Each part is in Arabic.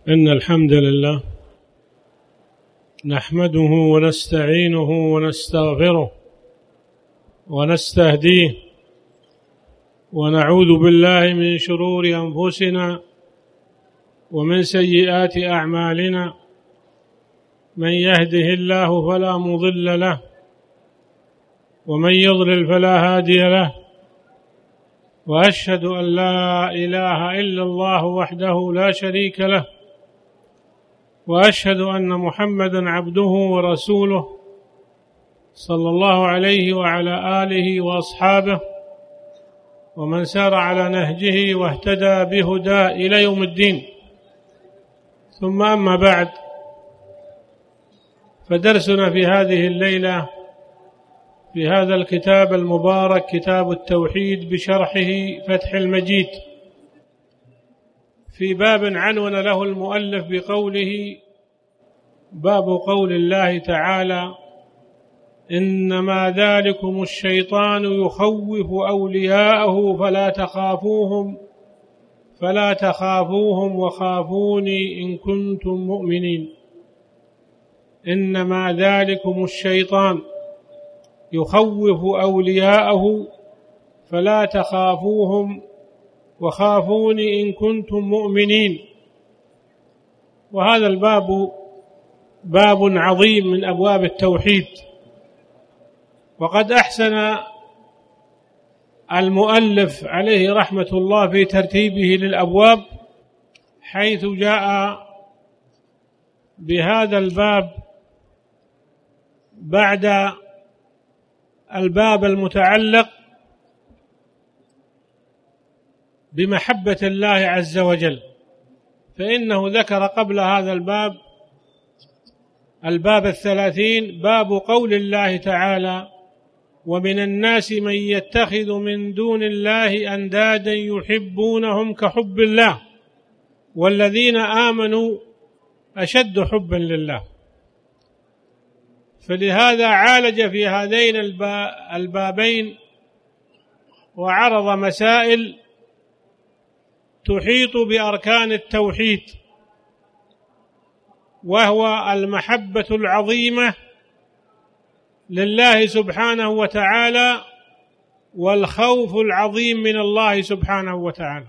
إن الحمد لله نحمده ونستعينه ونستغفره ونستهديه ونعوذ بالله من شرور أنفسنا ومن سيئات أعمالنا. من يهده الله فلا مضل له ومن يضلل فلا هادي له، وأشهد أن لا إله إلا الله وحده لا شريك له، وأشهد أن محمدًا عبده ورسوله صلى الله عليه وعلى آله وأصحابه ومن سار على نهجه واهتدى بهداه إلى يوم الدين. ثم أما بعد، فدرسنا في هذه الليلة في هذا الكتاب المبارك، كتاب التوحيد بشرحه فتح المجيد، في باب عنون له المؤلف بقوله: باب قول الله تعالى: إنما ذلكم الشيطان يخوف أولياءه فلا تخافوهم وخافوني إن كنتم مؤمنين. إنما ذلكم الشيطان يخوف أولياءه فلا تخافوهم وخافوني إن كنتم مؤمنين. وهذا الباب باب عظيم من أبواب التوحيد، وقد أحسن المؤلف عليه رحمة الله في ترتيبه للأبواب، حيث جاء بهذا الباب بعد الباب المتعلق بمحبة الله عز وجل، فإنه ذكر قبل هذا الباب 30 باب قول الله تعالى: ومن الناس من يتخذ من دون الله أندادا يحبونهم كحب الله والذين آمنوا أشد حبا لله. فلهذا عالج في هذين البابين وعرض مسائل تحيط بأركان التوحيد، وهو المحبة العظيمة لله سبحانه وتعالى والخوف العظيم من الله سبحانه وتعالى.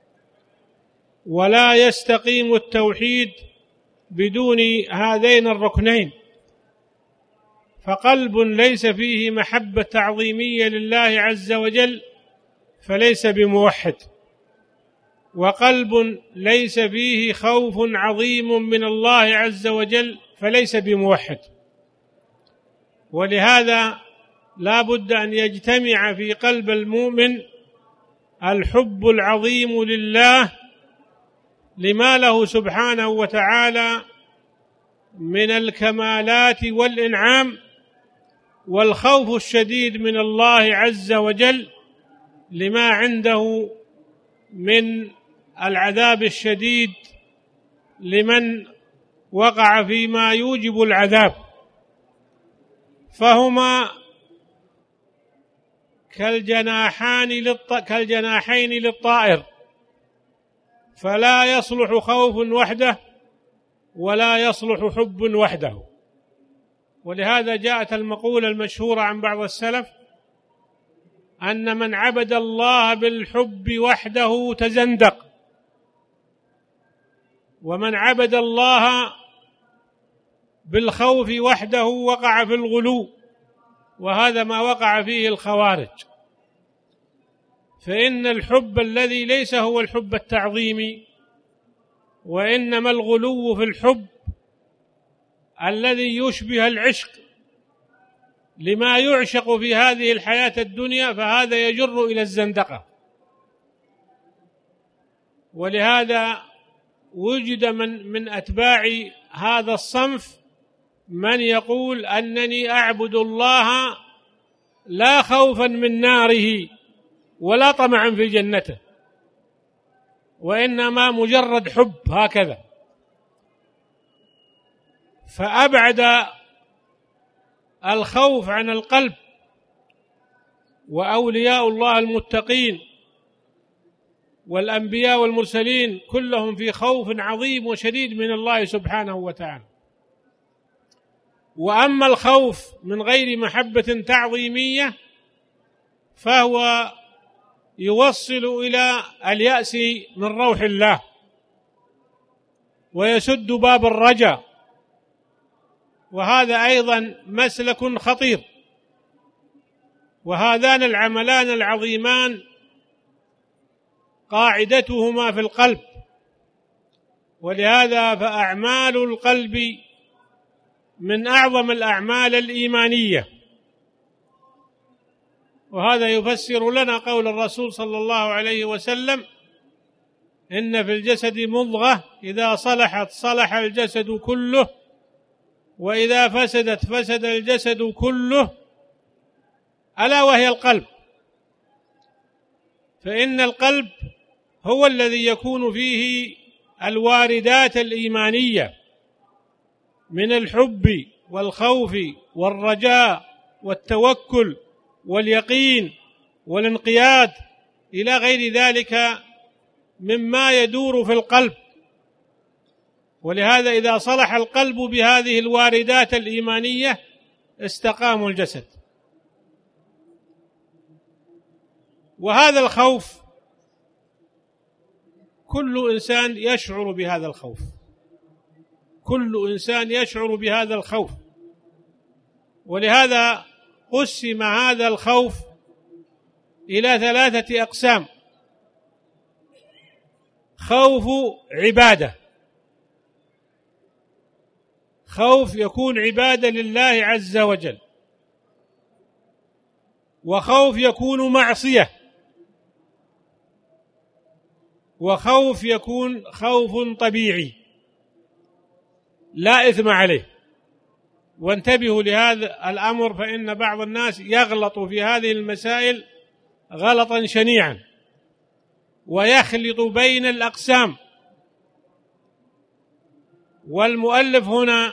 ولا يستقيم التوحيد بدون هذين الركنين، فقلب ليس فيه محبة تعظيمية لله عز وجل فليس بموحد، وقلب ليس فيه خوف عظيم من الله عز وجل فليس بموحد. ولهذا لا بد أن يجتمع في قلب المؤمن الحب العظيم لله لما له سبحانه وتعالى من الكمالات والإنعام، والخوف الشديد من الله عز وجل لما عنده من العذاب الشديد لمن وقع فيما يوجب العذاب. فهما كالجناحين للطائر، فلا يصلح خوف وحده ولا يصلح حب وحده. ولهذا جاءت المقولة المشهورة عن بعض السلف أن من عبد الله بالحب وحده تزندق، ومن عبد الله بالخوف وحده وقع في الغلو، وهذا ما وقع فيه الخوارج. فإن الحب الذي ليس هو الحب التعظيمي، وإنما الغلو في الحب الذي يشبه العشق لما يعشق في هذه الحياة الدنيا، فهذا يجر إلى الزندقة. ولهذا وجد من أتباع هذا الصنف من يقول أنني أعبد الله لا خوفا من ناره ولا طمعا في جنته، وإنما مجرد حب هكذا. فأبعد الخوف عن القلب. وأولياء الله المتقين والأنبياء والمرسلين كلهم في خوف عظيم وشديد من الله سبحانه وتعالى. وأما الخوف من غير محبة تعظيمية فهو يوصل إلى اليأس من روح الله ويسد باب الرجاء، وهذا أيضا مسلك خطير. وهذان العملان العظيمان قاعدتهما في القلب، ولهذا فأعمال القلب من أعظم الأعمال الإيمانية. وهذا يفسر لنا قول الرسول صلى الله عليه وسلم: إن في الجسد مضغة إذا صلحت صلح الجسد كله، وإذا فسدت فسد الجسد كله، ألا وهي القلب. فإن القلب هو الذي يكون فيه الواردات الإيمانية من الحب والخوف والرجاء والتوكل واليقين والانقياد إلى غير ذلك مما يدور في القلب. ولهذا إذا صلح القلب بهذه الواردات الإيمانية استقام الجسد. وهذا الخوف كل إنسان يشعر بهذا الخوف، كل إنسان يشعر بهذا الخوف. ولهذا قسم هذا الخوف إلى 3 أقسام: خوف عبادة، خوف يكون عبادة لله عز وجل، وخوف يكون معصية، وخوف يكون خوف طبيعي لا إثم عليه. وانتبهوا لهذا الأمر، فإن بعض الناس يغلط في هذه المسائل غلطا شنيعا ويخلط بين الأقسام. والمؤلف هنا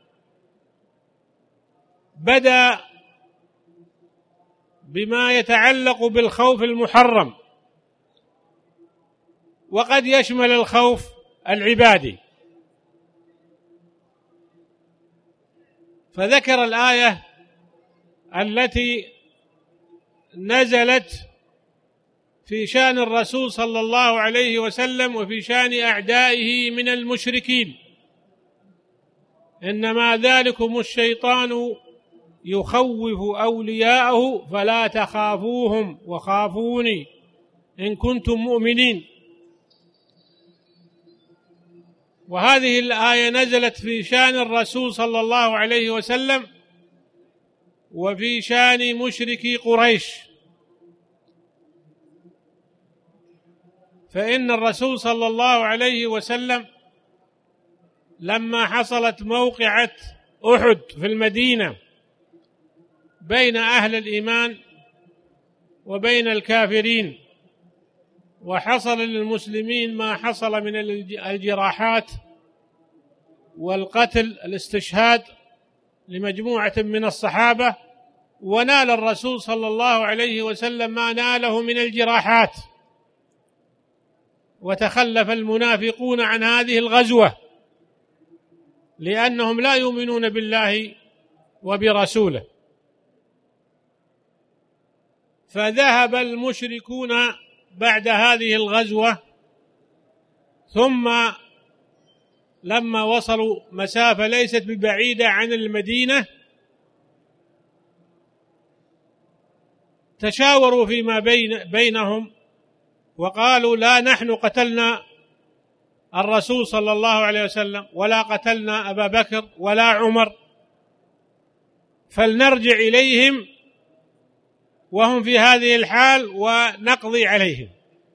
بدأ بما يتعلق بالخوف المحرم، وقد يشمل الخوف العبادي. فذكر الآية التي نزلت في شأن الرسول صلى الله عليه وسلم وفي شأن أعدائه من المشركين: إنما ذلكم الشيطان يخوف أولياءه فلا تخافوهم وخافوني إن كنتم مؤمنين. وهذه الآية نزلت في شأن الرسول صلى الله عليه وسلم وفي شأن مشركي قريش. فإن الرسول صلى الله عليه وسلم لما حصلت موقعة أحد في المدينة بين أهل الإيمان وبين الكافرين، وحصل للمسلمين ما حصل من الجراحات والقتل، الاستشهاد لمجموعة من الصحابة، ونال الرسول صلى الله عليه وسلم ما ناله من الجراحات، وتخلف المنافقون عن هذه الغزوة لأنهم لا يؤمنون بالله وبرسوله. فذهب المشركون بعد هذه الغزوة، ثم لما وصلوا مسافة ليست ببعيدة عن المدينة تشاوروا فيما بينهم وقالوا: لا نحن قتلنا الرسول صلى الله عليه وسلم ولا قتلنا أبا بكر ولا عمر، فلنرجع إليهم وهم في هذه الحال ونقضي عليهم.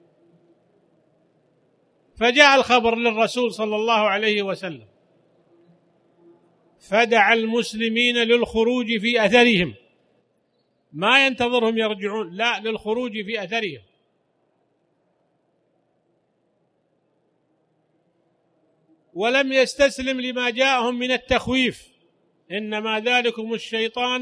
فجاء الخبر للرسول صلى الله عليه وسلم، فدعا المسلمين للخروج في أثرهم، ما ينتظرهم يرجعون، لا، للخروج في أثرهم. ولم يستسلم لما جاءهم من التخويف: إنما ذلكم الشيطان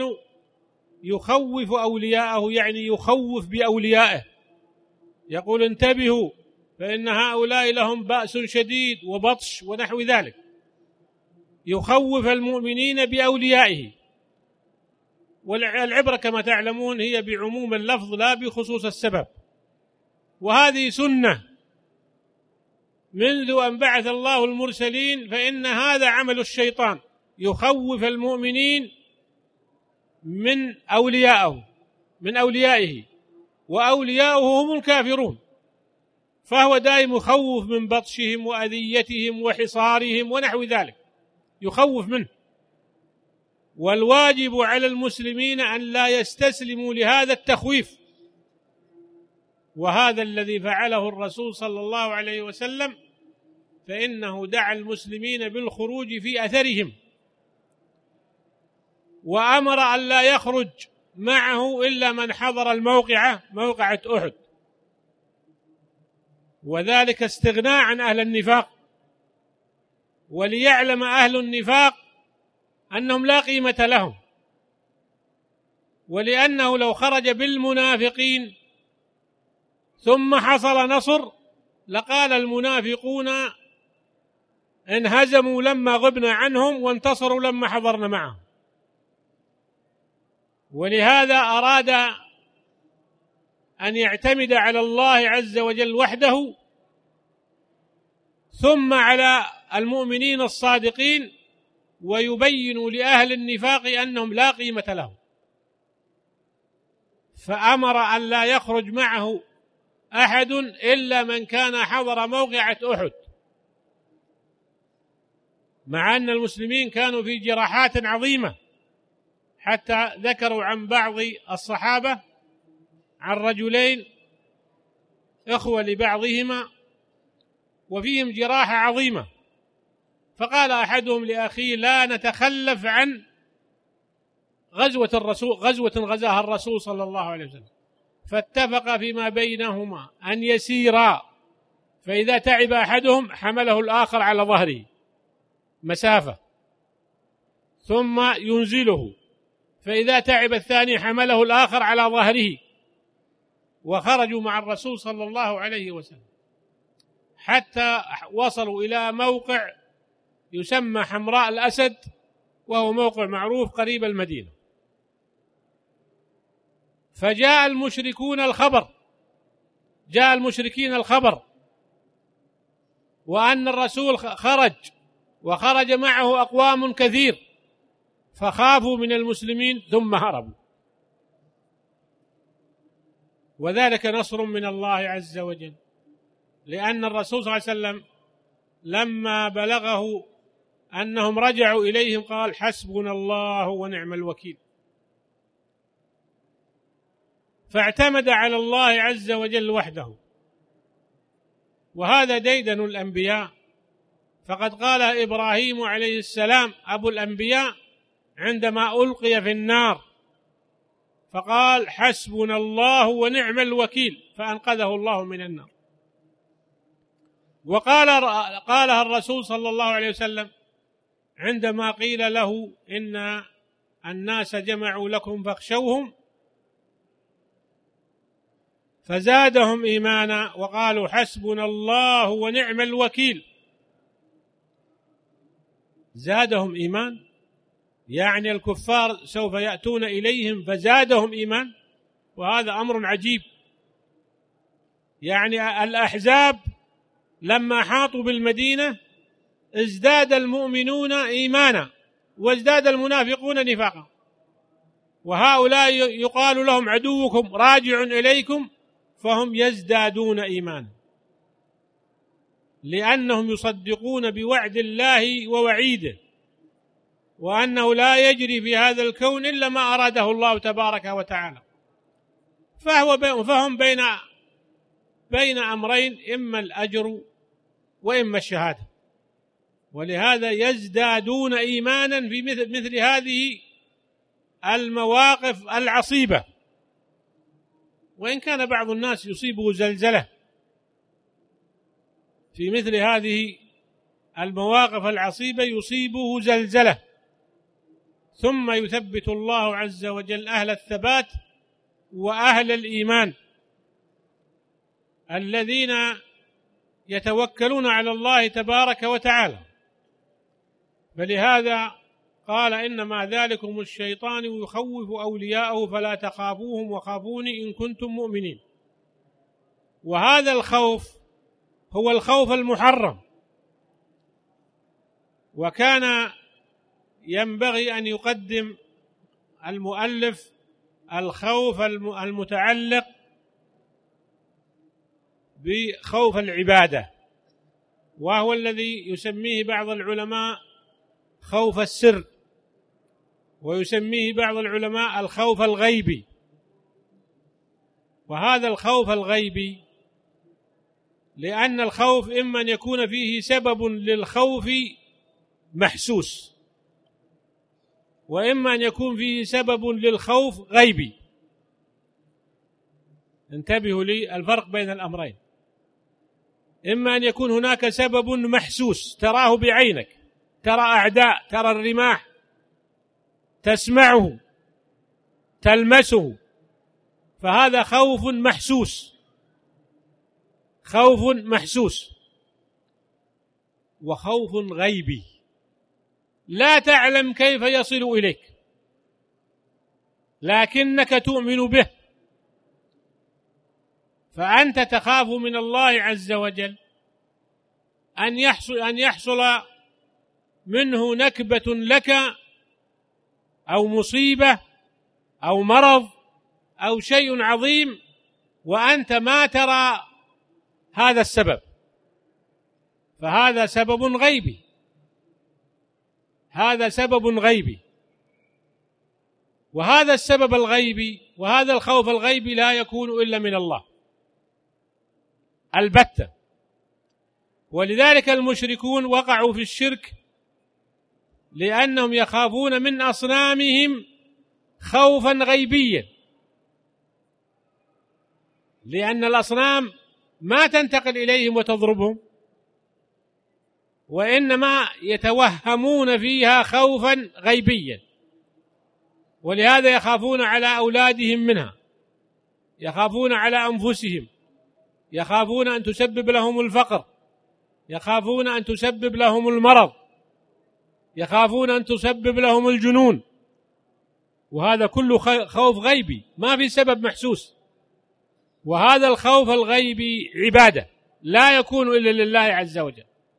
يخوف أولياءه، يعني يخوف بأوليائه، يقول: انتبهوا فإن هؤلاء لهم بأس شديد وبطش ونحو ذلك، يخوف المؤمنين بأوليائه. والعبرة كما تعلمون هي بعموم اللفظ لا بخصوص السبب، وهذه سنة منذ أن بعث الله المرسلين، فإن هذا عمل الشيطان، يخوف المؤمنين من أوليائه، وأولياؤه هم الكافرون، فهو دائم يخوف من بطشهم وأذيتهم وحصارهم ونحو ذلك، يخوف منه. والواجب على المسلمين أن لا يستسلموا لهذا التخويف، وهذا الذي فعله الرسول صلى الله عليه وسلم، فإنه دعا المسلمين بالخروج في أثرهم، وأمر أن لا يخرج معه إلا من حضر موقعة أحد، وذلك استغناء عن أهل النفاق، وليعلم أهل النفاق أنهم لا قيمة لهم، ولأنه لو خرج بالمنافقين ثم حصل نصر لقال المنافقون انهزموا لما غبنا عنهم وانتصروا لما حضرنا معهم. ولهذا أراد أن يعتمد على الله عز وجل وحده، ثم على المؤمنين الصادقين، ويبين لأهل النفاق أنهم لا قيمة لهم، فأمر أن لا يخرج معه أحد إلا من كان حضر موقعة أحد، مع أن المسلمين كانوا في جراحات عظيمة، حتى ذكروا عن بعض الصحابة عن رجلين إخوة لبعضهما وفيهم جراحة عظيمة، فقال أحدهم لأخيه لا نتخلف عن غزوة غزاها الرسول صلى الله عليه وسلم، فاتفق فيما بينهما أن يسيرا، فإذا تعب أحدهم حمله الآخر على ظهره مسافة ثم ينزله، فإذا تعب الثاني حمله الآخر على ظهره، وخرجوا مع الرسول صلى الله عليه وسلم حتى وصلوا إلى موقع يسمى حمراء الأسد، وهو موقع معروف قريب المدينة. فجاء المشركين الخبر وأن الرسول وخرج معه أقوام كثير، فخافوا من المسلمين ثم هربوا، وذلك نصر من الله عز وجل، لأن الرسول صلى الله عليه وسلم لما بلغه أنهم رجعوا إليهم قال حسبنا الله ونعم الوكيل، فاعتمد على الله عز وجل وحده. وهذا ديدن الأنبياء، فقد قال إبراهيم عليه السلام أبو الأنبياء عندما ألقي في النار فقال حسبنا الله ونعم الوكيل، فأنقذه الله من النار. وقالها الرسول صلى الله عليه وسلم عندما قيل له إن الناس جمعوا لكم فاخشوهم، فزادهم إيمانا وقالوا حسبنا الله ونعم الوكيل. زادهم إيمان، يعني الكفار سوف يأتون إليهم فزادهم إيمان، وهذا أمر عجيب. يعني الأحزاب لما حاطوا بالمدينة ازداد المؤمنون إيمانا وازداد المنافقون نفاقا، وهؤلاء يقال لهم عدوكم راجع إليكم، فهم يزدادون إيمانا لأنهم يصدقون بوعد الله ووعيده، وأنه لا يجري في هذا الكون إلا ما أراده الله تبارك وتعالى. فهم بين أمرين، إما الأجر وإما الشهادة، ولهذا يزدادون إيمانا في مثل هذه المواقف العصيبة. وإن كان بعض الناس يصيبه زلزلة في مثل هذه المواقف العصيبة، يصيبه زلزلة، ثم يثبت الله عز وجل أهل الثبات وأهل الإيمان الذين يتوكلون على الله تبارك وتعالى. فلهذا قال إنما ذلكم الشيطان يخوف أولياءه فلا تخافوهم وخافوني إن كنتم مؤمنين. وهذا الخوف هو الخوف المحرم، وكان ينبغي أن يقدم المؤلف الخوف المتعلق بخوف العبادة، وهو الذي يسميه بعض العلماء خوف السر، ويسميه بعض العلماء الخوف الغيبي. وهذا الخوف الغيبي لأن الخوف إما أن يكون فيه سبب للخوف محسوس، وإما أن يكون فيه سبب للخوف غيبي. انتبهوا لي الفرق بين الأمرين. إما أن يكون هناك سبب محسوس تراه بعينك، ترى أعداء، ترى الرماح، تسمعه، تلمسه، فهذا خوف محسوس، خوف محسوس. وخوف غيبي لا تعلم كيف يصل إليك لكنك تؤمن به، فأنت تخاف من الله عز وجل أن يحصل منه نكبة لك أو مصيبة أو مرض أو شيء عظيم وأنت ما ترى هذا السبب، فهذا سبب غيبي، هذا سبب غيبي. وهذا السبب الغيبي وهذا الخوف الغيبي لا يكون إلا من الله البتة. ولذلك المشركون وقعوا في الشرك لأنهم يخافون من أصنامهم خوفا غيبيا، لأن الأصنام ما تنتقل إليهم وتضربهم، وإنما يتوهمون فيها خوفا غيبيا، ولهذا يخافون على أولادهم منها، يخافون على أنفسهم، يخافون أن تسبب لهم الفقر، يخافون أن تسبب لهم المرض، يخافون أن تسبب لهم الجنون. وهذا كله خوف غيبي ما في سبب محسوس. وهذا الخوف الغيبي عبادة لا يكون إلا لله عز وجل.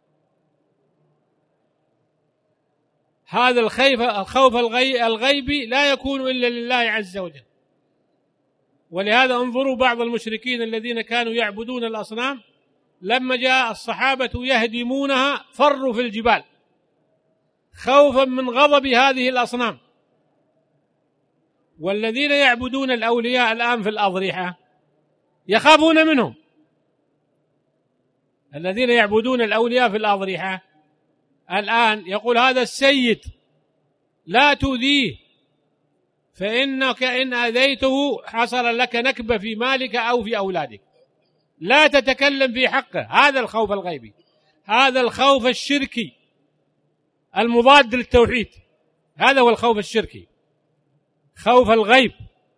هذا الخوف الغيبي لا يكون إلا لله عز وجل. ولهذا انظروا بعض المشركين الذين كانوا يعبدون الأصنام لما جاء الصحابة يهدمونها فروا في الجبال خوفا من غضب هذه الأصنام. والذين يعبدون الأولياء الآن في الأضرحة يخافون منهم. الذين يعبدون الأولياء في الأضرحة الآن يقول هذا السيد لا تؤذيه فإنك إن أذيته حصل لك نكبة في مالك أو في أولادك، لا تتكلم في حقه. هذا الخوف الغيبي، هذا الخوف الشركي المضاد للتوحيد، هذا هو الخوف الشركي، خوف الغيب.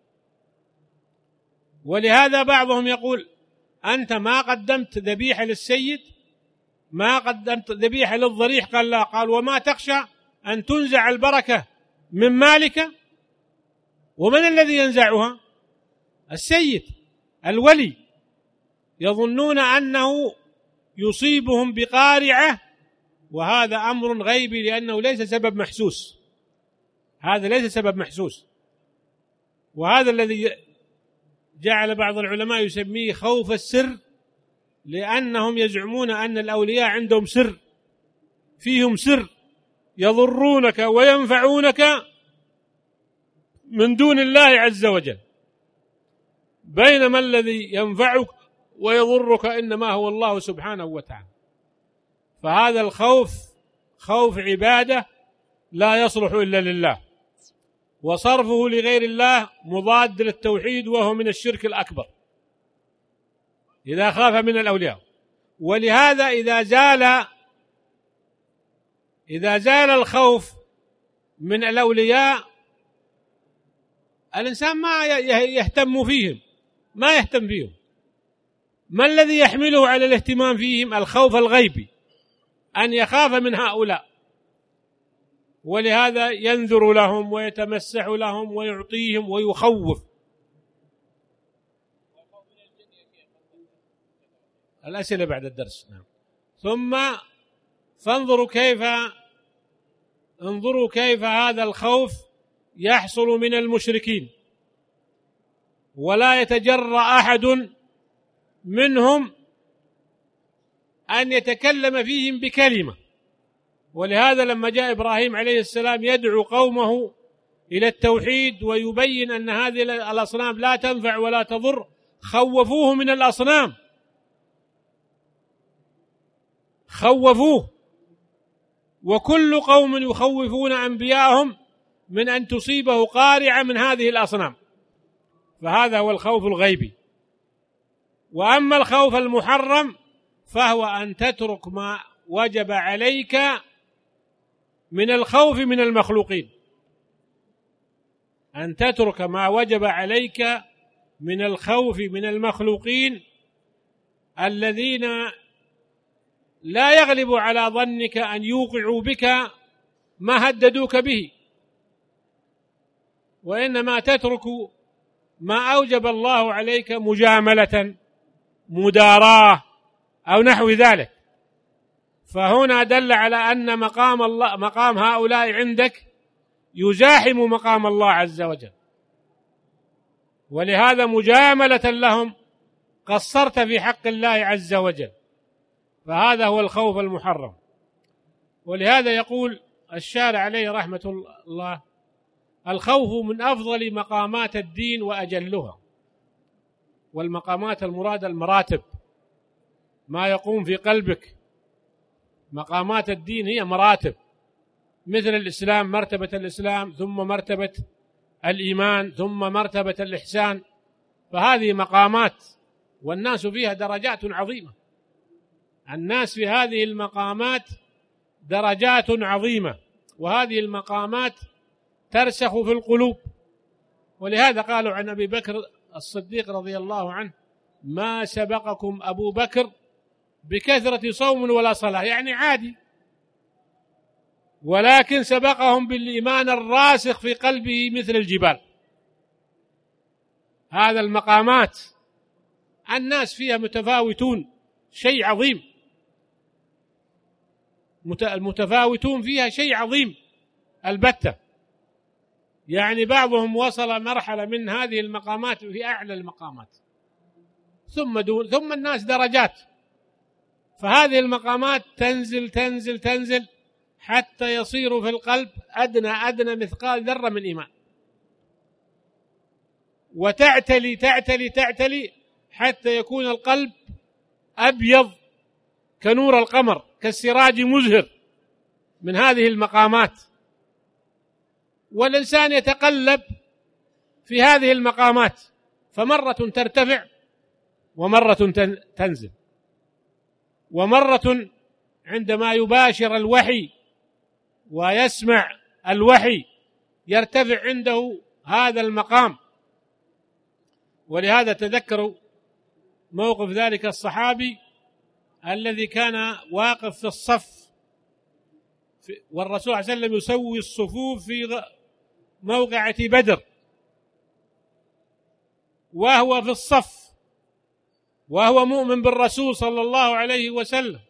ولهذا بعضهم يقول أنت ما قدمت ذبيحة للسيد، ما قدمت ذبيحة للضريح، قال لا، قال وما تخشى أن تنزع البركة من مالك؟ ومن الذي ينزعها؟ السيد الولي. يظنون أنه يصيبهم بقارعة، وهذا أمر غيبي لأنه ليس سبب محسوس، هذا ليس سبب محسوس. وهذا الذي جعل بعض العلماء يسميه خوف السر، لأنهم يزعمون أن الأولياء عندهم سر، فيهم سر يضرونك وينفعونك من دون الله عز وجل، بينما الذي ينفعك ويضرك إنما هو الله سبحانه وتعالى. فهذا الخوف خوف عبادة لا يصلح إلا لله، وصرفه لغير الله مضاد للتوحيد وهو من الشرك الأكبر إذا خاف من الأولياء. ولهذا إذا زال الخوف من الأولياء الإنسان ما يهتم فيهم، ما يهتم فيهم، ما الذي يحمله على الاهتمام فيهم؟ الخوف الغيبي، أن يخاف من هؤلاء، ولهذا ينذر لهم ويتمسح لهم ويعطيهم ويخوف. الأسئلة بعد الدرس. نعم. ثم انظروا كيف هذا الخوف يحصل من المشركين، ولا يتجرأ أحد منهم أن يتكلم فيهم بكلمة. ولهذا لما جاء إبراهيم عليه السلام يدعو قومه إلى التوحيد ويبين أن هذه الأصنام لا تنفع ولا تضر، خوفوه من الأصنام، خوفوه. وكل قوم يخوفون أنبياءهم من أن تصيبه قارعة من هذه الأصنام، فهذا هو الخوف الغيبي. وأما الخوف المحرم فهو أن تترك ما وجب عليك من الخوف من المخلوقين، أن تترك ما وجب عليك من الخوف من المخلوقين الذين لا يغلب على ظنك أن يوقعوا بك ما هددوك به، وإنما تترك ما أوجب الله عليك مجاملة، مداراة، أو نحو ذلك. فهنا دل على أن مقام هؤلاء عندك يزاحم مقام الله عز وجل، ولهذا مجاملة لهم قصرت في حق الله عز وجل، فهذا هو الخوف المحرم. ولهذا يقول الشارع عليه رحمة الله: الخوف من أفضل مقامات الدين وأجلها. والمقامات المراد المراتب، ما يقوم في قلبك. مقامات الدين هي مراتب، مثل الإسلام، مرتبة الإسلام، ثم مرتبة الإيمان، ثم مرتبة الإحسان. فهذه مقامات، والناس فيها درجات عظيمة. الناس في هذه المقامات درجات عظيمة، وهذه المقامات ترسخ في القلوب. ولهذا قالوا عن أبي بكر الصديق رضي الله عنه: ما سبقكم أبو بكر بكثرة صوم ولا صلاة، يعني عادي، ولكن سبقهم بالإيمان الراسخ في قلبه مثل الجبال. هذا المقامات الناس فيها متفاوتون، شيء عظيم، المتفاوتون فيها شيء عظيم البتة. يعني بعضهم وصل مرحلة من هذه المقامات في أعلى المقامات، ثم الناس درجات. فهذه المقامات تنزل تنزل تنزل حتى يصير في القلب أدنى مثقال ذرة من إيمان، وتعتلي تعتلي تعتلي حتى يكون القلب أبيض كنور القمر، كالسراج مزهر من هذه المقامات. والإنسان يتقلب في هذه المقامات، فمرة ترتفع ومرة تنزل، ومرة عندما يباشر الوحي ويسمع الوحي يرتفع عنده هذا المقام. ولهذا تذكروا موقف ذلك الصحابي الذي كان واقف في الصف، والرسول صلى الله عليه وسلم يسوي الصفوف في موقعة بدر، وهو في الصف، وهو مؤمن بالرسول صلى الله عليه وسلم،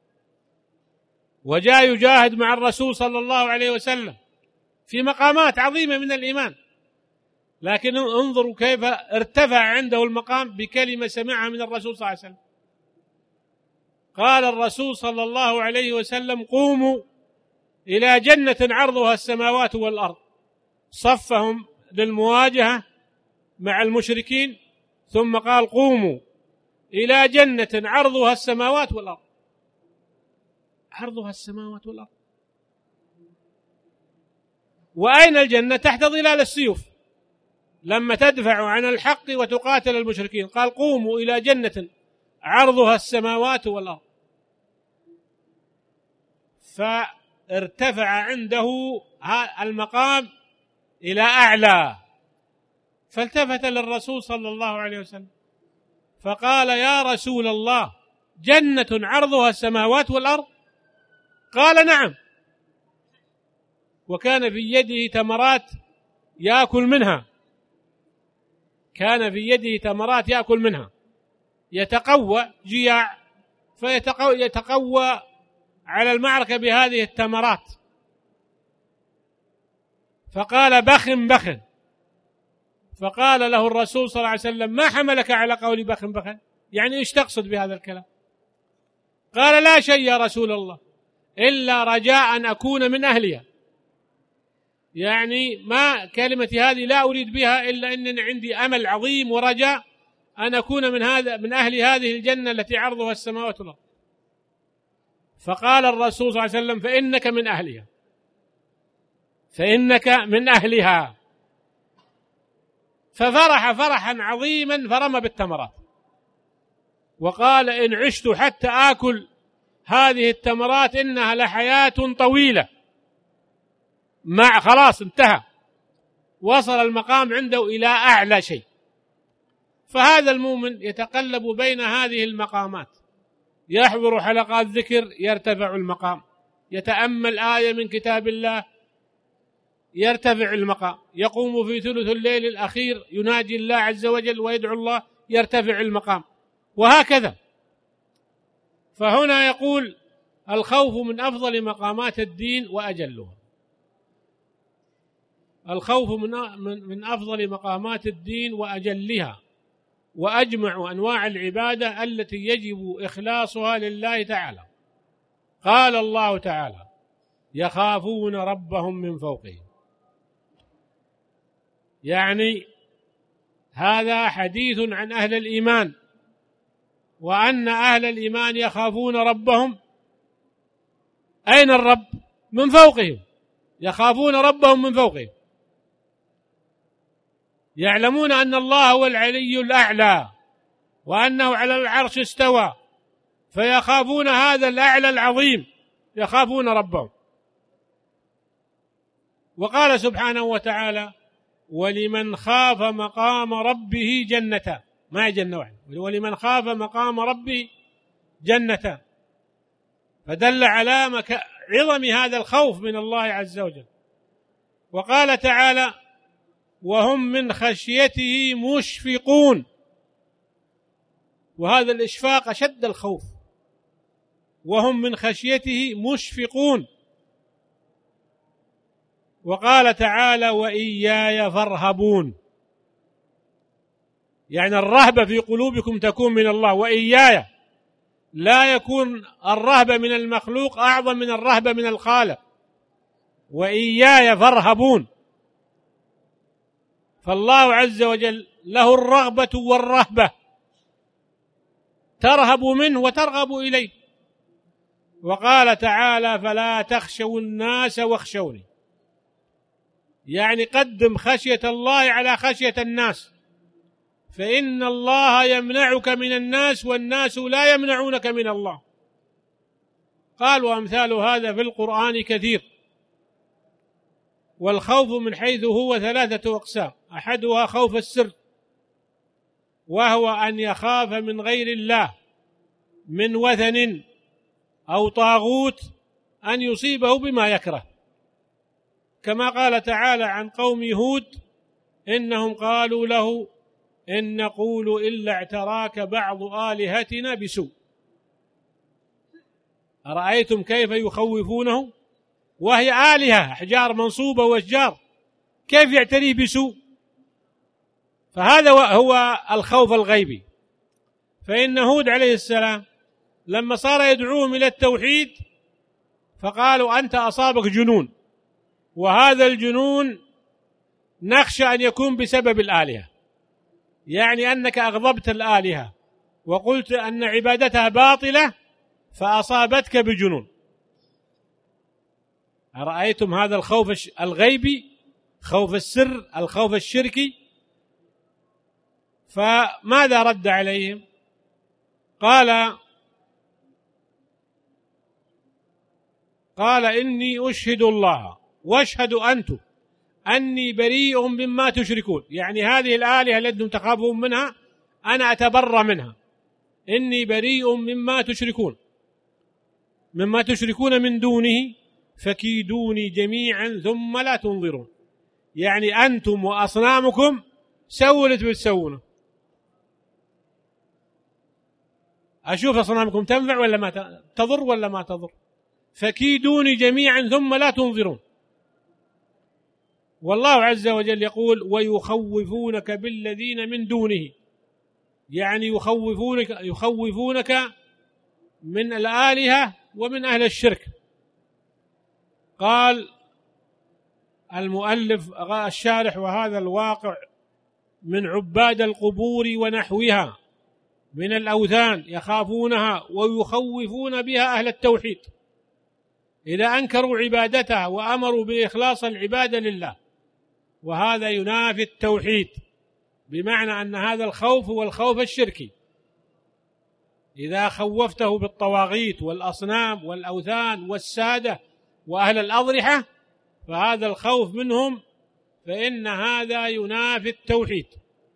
وجاء يجاهد مع الرسول صلى الله عليه وسلم في مقامات عظيمة من الإيمان. لكن انظروا كيف ارتفع عنده المقام بكلمة سمعها من الرسول صلى الله عليه وسلم. قال الرسول صلى الله عليه وسلم: قوموا إلى جنة عرضها السماوات والأرض. صفهم للمواجهة مع المشركين، ثم قال: قوموا إلى جنة عرضها السماوات والأرض. عرضها السماوات والأرض. وأين الجنة؟ تحت ظلال السيوف، لما تدفع عن الحق وتقاتل المشركين. قال: قوموا إلى جنة عرضها السماوات والأرض. فارتفع عنده المقام إلى أعلى، فالتفت للرسول صلى الله عليه وسلم فقال: يا رسول الله، جنة عرضها السماوات والأرض؟ قال: نعم. وكان في يده تمرات يأكل منها، كان في يده تمرات يأكل منها، يتقوى جياع فيتقوى على المعركة بهذه التمرات. فقال: بخن بخن. فقال له الرسول صلى الله عليه وسلم: ما حملك على قول بخن بخن؟ يعني ايش تقصد بهذا الكلام؟ قال: لا شيء يا رسول الله، إلا رجاء أن أكون من أهلها. يعني ما كلمتي هذه لا أريد بها إلا أنني عندي أمل عظيم ورجاء أن أكون من أهل هذه الجنة التي عرضها السماوات والأرض. فقال الرسول صلى الله عليه وسلم: فإنك من أهلها، فإنك من أهلها. ففرح فرحا عظيما فرمى بالتمرات وقال: إن عشت حتى آكل هذه التمرات إنها لحياة طويلة. خلاص انتهى، وصل المقام عنده إلى أعلى شيء. فهذا المؤمن يتقلب بين هذه المقامات، يحضر حلقات ذكر يرتفع المقام، يتأمل آية من كتاب الله يرتفع المقام، يقوم في ثلث الليل الأخير يناجي الله عز وجل ويدعو الله يرتفع المقام، وهكذا. فهنا يقول: الخوف من أفضل مقامات الدين وأجلها. الخوف من أفضل مقامات الدين وأجلها، وأجمع أنواع العبادة التي يجب إخلاصها لله تعالى. قال الله تعالى: يخافون ربهم من فوقهم. يعني هذا حديث عن أهل الإيمان، وأن أهل الإيمان يخافون ربهم. أين الرب؟ من فوقهم، يخافون ربهم من فوقهم، يعلمون أن الله هو العلي الأعلى وأنه على العرش استوى، فيخافون هذا الأعلى العظيم، يخافون ربهم. وقال سبحانه وتعالى: ولمن خاف مقام ربه جنتان. ما هي جنة واحدة، ولمن خاف مقام ربه جنتان، فدل على عظم هذا الخوف من الله عز وجل. وقال تعالى: وهم من خشيته مشفقون. وهذا الإشفاق أشد الخوف، وهم من خشيته مشفقون. وقال تعالى: وإياي فارهبون. يعني الرهبة في قلوبكم تكون من الله، وإياي، لا يكون الرهبة من المخلوق أعظم من الرهبة من الخالق. وإياي فارهبون. فالله عز وجل له الرغبة والرهبة، ترهب منه وترغب إليه. وقال تعالى: فلا تخشوا الناس واخشوني. يعني قدم خشية الله على خشية الناس، فإن الله يمنعك من الناس والناس لا يمنعونك من الله. قال: وأمثال هذا في القرآن كثير. والخوف من حيث هو 3 أقسام: أحدها خوف السر، وهو أن يخاف من غير الله من وثن أو طاغوت أن يصيبه بما يكره، كما قال تعالى عن قوم هود: إنهم قالوا له إن نقول إلا اعتراك بعض آلهتنا بسوء. أرأيتم كيف يخوفونه وهي آلهة، أحجار منصوبة وأشجار، كيف يعتريه بسوء؟ فهذا هو الخوف الغيبي. فإن هود عليه السلام لما صار يدعوهم إلى التوحيد فقالوا: أنت أصابك جنون، وهذا الجنون نخشى أن يكون بسبب الآلهة، يعني أنك أغضبت الآلهة وقلت أن عبادتها باطلة فأصابتك بجنون. أرأيتم هذا الخوف الغيبي، خوف السر، الخوف الشركي. فماذا رد عليهم؟ قال: إني أشهد الله واشهدوا أنتم أني بريء مما تشركون. يعني هذه الآلهة التي تخافون منها أنا أتبرأ منها، إني بريء مما تشركون من دونه فكيدوني جميعا ثم لا تنظرون. يعني أنتم وأصنامكم سووا اللي تسوونه، أشوف أصنامكم تنفع ولا ما تضر ولا ما تضر، فكيدوني جميعا ثم لا تنظرون. والله عز وجل يقول ويخوفونك بالذين من دونه، يعني يخوفونك من الآلهة ومن أهل الشرك. قال المؤلف الشارح وهذا الواقع من عباد القبور ونحوها من الأوثان يخافونها ويخوفون بها أهل التوحيد إذا أنكروا عبادتها وأمروا بإخلاص العبادة لله، وهذا ينافي التوحيد، بمعنى أن هذا الخوف هو الخوف الشركي. إذا خوفته بالطواغيت والأصنام والأوثان والسادة وأهل الأضرحة فهذا الخوف منهم، فإن هذا ينافي التوحيد.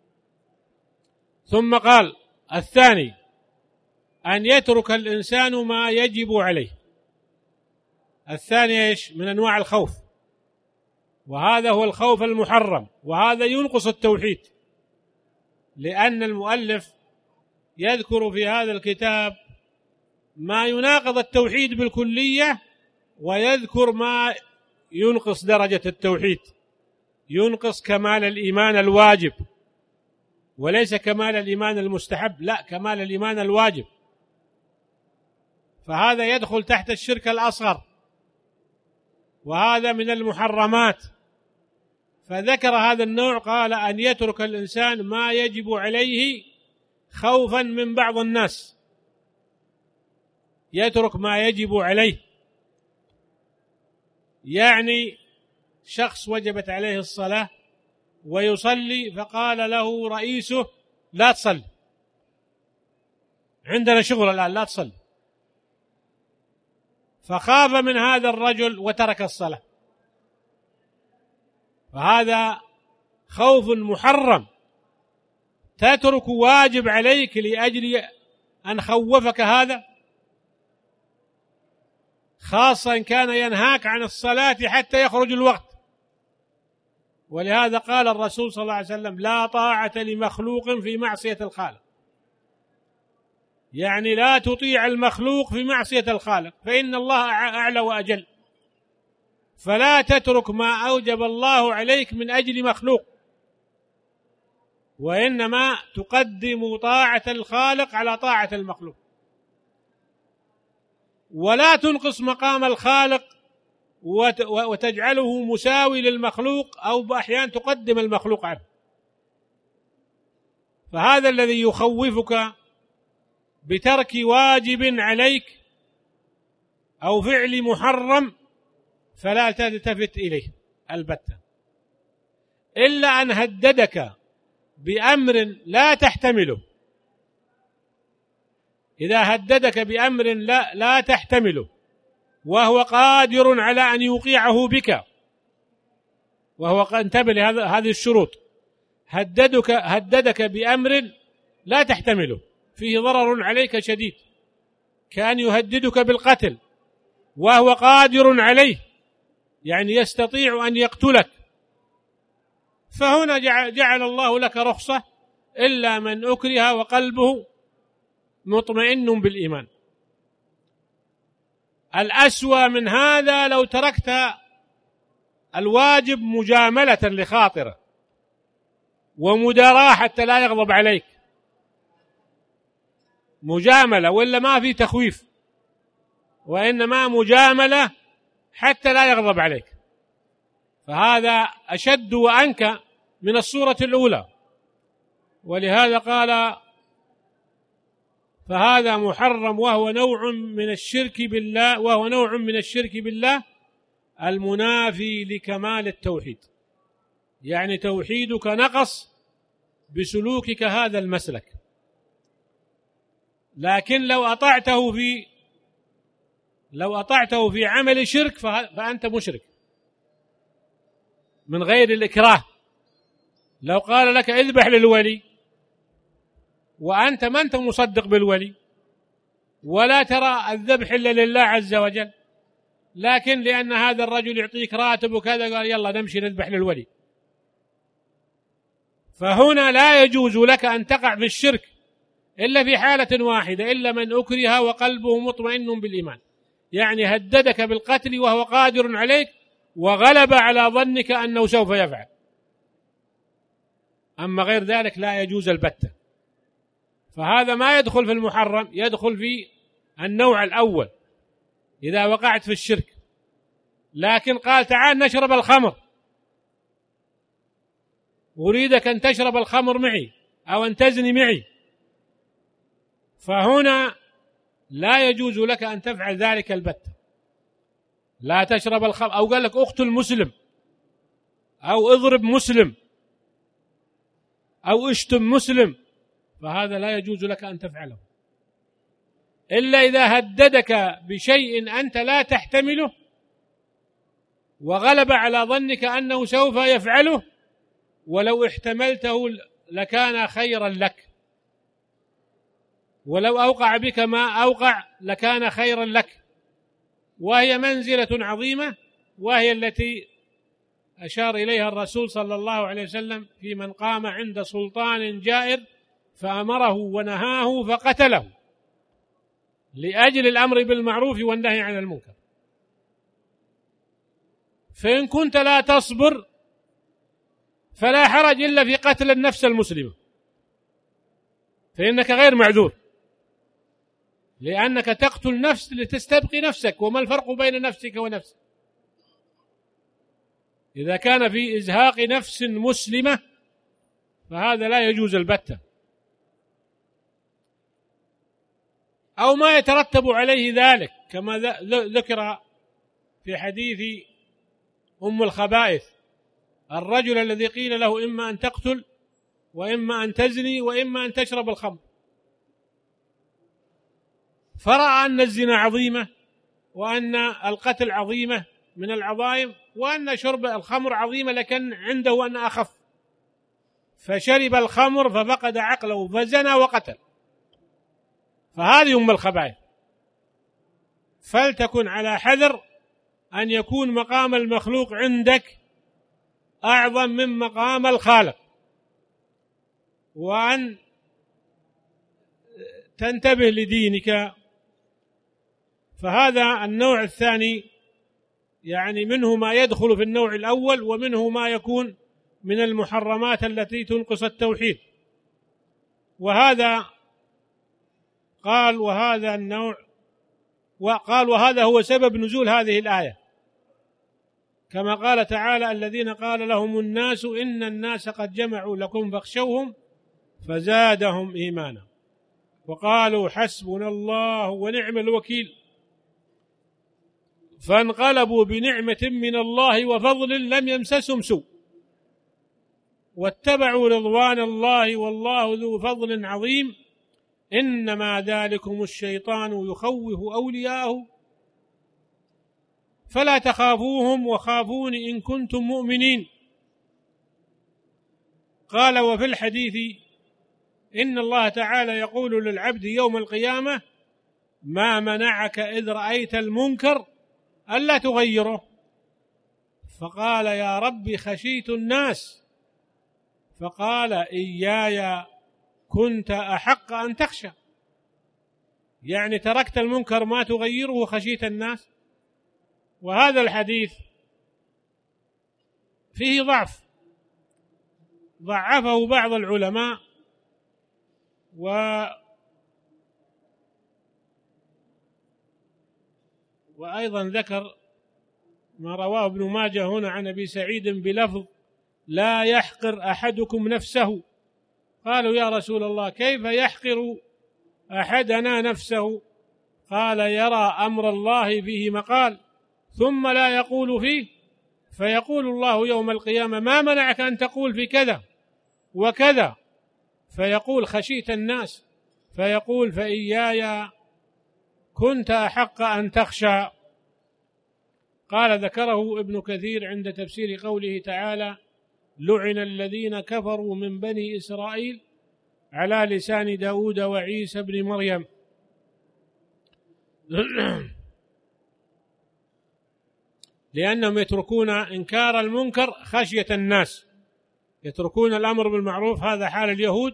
ثم قال الثاني أن يترك الإنسان ما يجب عليه. الثاني إيش؟ من أنواع الخوف، وهذا هو الخوف المحرم، وهذا ينقص التوحيد، لأن المؤلف يذكر في هذا الكتاب ما يناقض التوحيد بالكلية، ويذكر ما ينقص درجة التوحيد، ينقص كمال الإيمان الواجب، وليس كمال الإيمان المستحب، لا، كمال الإيمان الواجب، فهذا يدخل تحت الشرك الأصغر، وهذا من المحرمات. فذكر هذا النوع، قال أن يترك الإنسان ما يجب عليه خوفا من بعض الناس، يترك ما يجب عليه، يعني شخص وجبت عليه الصلاة ويصلي فقال له رئيسه لا تصلي، عندنا شغل الآن لا تصلي، فخاف من هذا الرجل وترك الصلاة، فهذا خوف محرم، تترك واجب عليك لأجل أن خوفك هذا، خاصة إن كان ينهاك عن الصلاة حتى يخرج الوقت. ولهذا قال الرسول صلى الله عليه وسلم لا طاعة لمخلوق في معصية الخالق، يعني لا تطيع المخلوق في معصية الخالق، فإن الله أعلى وأجل، فلا تترك ما أوجب الله عليك من أجل مخلوق، وإنما تقدم طاعة الخالق على طاعة المخلوق، ولا تنقص مقام الخالق وتجعله مساوي للمخلوق، أو بأحيان تقدم المخلوق عنه. فهذا الذي يخوفك بترك واجب عليك أو فعل محرم فلا تلتفت إليه البتة، إلا أن هددك بأمر لا تحتمله. إذا هددك بأمر لا تحتمله وهو قادر على أن يوقعه بك، وهو انتبه لهذه الشروط، هددك بأمر لا تحتمله فيه ضرر عليك شديد، كان يهددك بالقتل وهو قادر عليه، يعني يستطيع أن يقتلك، فهنا جعل الله لك رخصة إلا من أكره وقلبه مطمئن بالإيمان. الأسوأ من هذا لو تركت الواجب مجاملة لخاطره ومداراة حتى لا يغضب عليك، مجاملة، ولا ما في تخويف، وإنما مجاملة حتى لا يغضب عليك، فهذا أشد وأنكى من الصورة الأولى. ولهذا قال فهذا محرم وهو نوع من الشرك بالله المنافي لكمال التوحيد، يعني توحيدك نقص بسلوكك هذا المسلك. لكن لو أطعته في عمل شرك فأنت مشرك من غير الإكراه. لو قال لك اذبح للولي وأنت ما أنت مصدق بالولي ولا ترى الذبح إلا لله عز وجل، لكن لأن هذا الرجل يعطيك راتب وكذا قال يلا نمشي نذبح للولي. فهنا لا يجوز لك أن تقع في الشرك إلا في حالة واحدة، إلا من أكره وقلبه مطمئن بالإيمان، يعني هددك بالقتل وهو قادر عليك وغلب على ظنك أنه سوف يفعل. أما غير ذلك لا يجوز البتة. فهذا ما يدخل في المحرم، يدخل في النوع الأول إذا وقعت في الشرك. لكن قال تعال نشرب الخمر، أريدك أن تشرب الخمر معي أو أن تزني معي، فهنا لا يجوز لك أن تفعل ذلك البتة. لا تشرب الخمر، أو قال لك اقتل مسلم أو اضرب مسلم أو اشتم مسلم، فهذا لا يجوز لك أن تفعله إلا إذا هددك بشيء أنت لا تحتمله وغلب على ظنك أنه سوف يفعله، ولو احتملته لكان خيرا لك، ولو أوقع بك ما أوقع لكان خيرا لك. وهي منزلة عظيمة، وهي التي أشار إليها الرسول صلى الله عليه وسلم في من قام عند سلطان جائر فأمره ونهاه فقتله لأجل الأمر بالمعروف والنهي عن المنكر. فإن كنت لا تصبر فلا حرج إلا في قتل النفس المسلمة، فإنك غير معذور، لأنك تقتل نفس لتستبقي نفسك، وما الفرق بين نفسك ونفسك؟ إذا كان في إزهاق نفس مسلمة فهذا لا يجوز البتة، أو ما يترتب عليه ذلك كما ذكر في حديث أم الخبائث، الرجل الذي قيل له إما أن تقتل وإما أن تزني وإما أن تشرب الخمر، فرأى أن الزنا عظيمة وأن القتل عظيمة من العظائم وأن شرب الخمر عظيمة، لكن عنده أن أخف، فشرب الخمر ففقد عقله فزنى وقتل. فهذه أم الخبائث. فلتكن على حذر أن يكون مقام المخلوق عندك أعظم من مقام الخالق، وأن تنتبه لدينك. فهذا النوع الثاني، يعني منه ما يدخل في النوع الأول، ومنه ما يكون من المحرمات التي تنقص التوحيد. وهذا قال وهذا النوع، وقال وهذا هو سبب نزول هذه الآية، كما قال تعالى الذين قال لهم الناس إن الناس قد جمعوا لكم فاخشوهم فزادهم إيمانا وقالوا حسبنا الله ونعم الوكيل فانقلبوا بنعمة من الله وفضل لم يمسسهم سوء واتبعوا رضوان الله والله ذو فضل عظيم إنما ذلكم الشيطان يخوف أولياءه فلا تخافوهم وخافون إن كنتم مؤمنين. قال وفي الحديث إن الله تعالى يقول للعبد يوم القيامة ما منعك إذ رأيت المنكر ألا تغيره؟ فقال يا رب خشيت الناس. فقال إياي كنت أحق أن تخشى، يعني تركت المنكر ما تغيره خشيت الناس. وهذا الحديث فيه ضعفه بعض العلماء، وأيضا ذكر ما رواه ابن ماجه هنا عن أبي سعيد بلفظ لا يحقر أحدكم نفسه. قالوا يا رسول الله كيف يحقر أحدنا نفسه؟ قال يرى أمر الله فيه مقال ثم لا يقول فيه فيقول الله يوم القيامة ما منعك أن تقول في كذا وكذا؟ فيقول خشيت الناس، فيقول فإياي كنت أحق أن تخشى. قال ذكره ابن كثير عند تفسير قوله تعالى لعن الذين كفروا من بني إسرائيل على لسان داود وعيسى بن مريم. لأنهم يتركون إنكار المنكر خشية الناس، يتركون الأمر بالمعروف، هذا حال اليهود،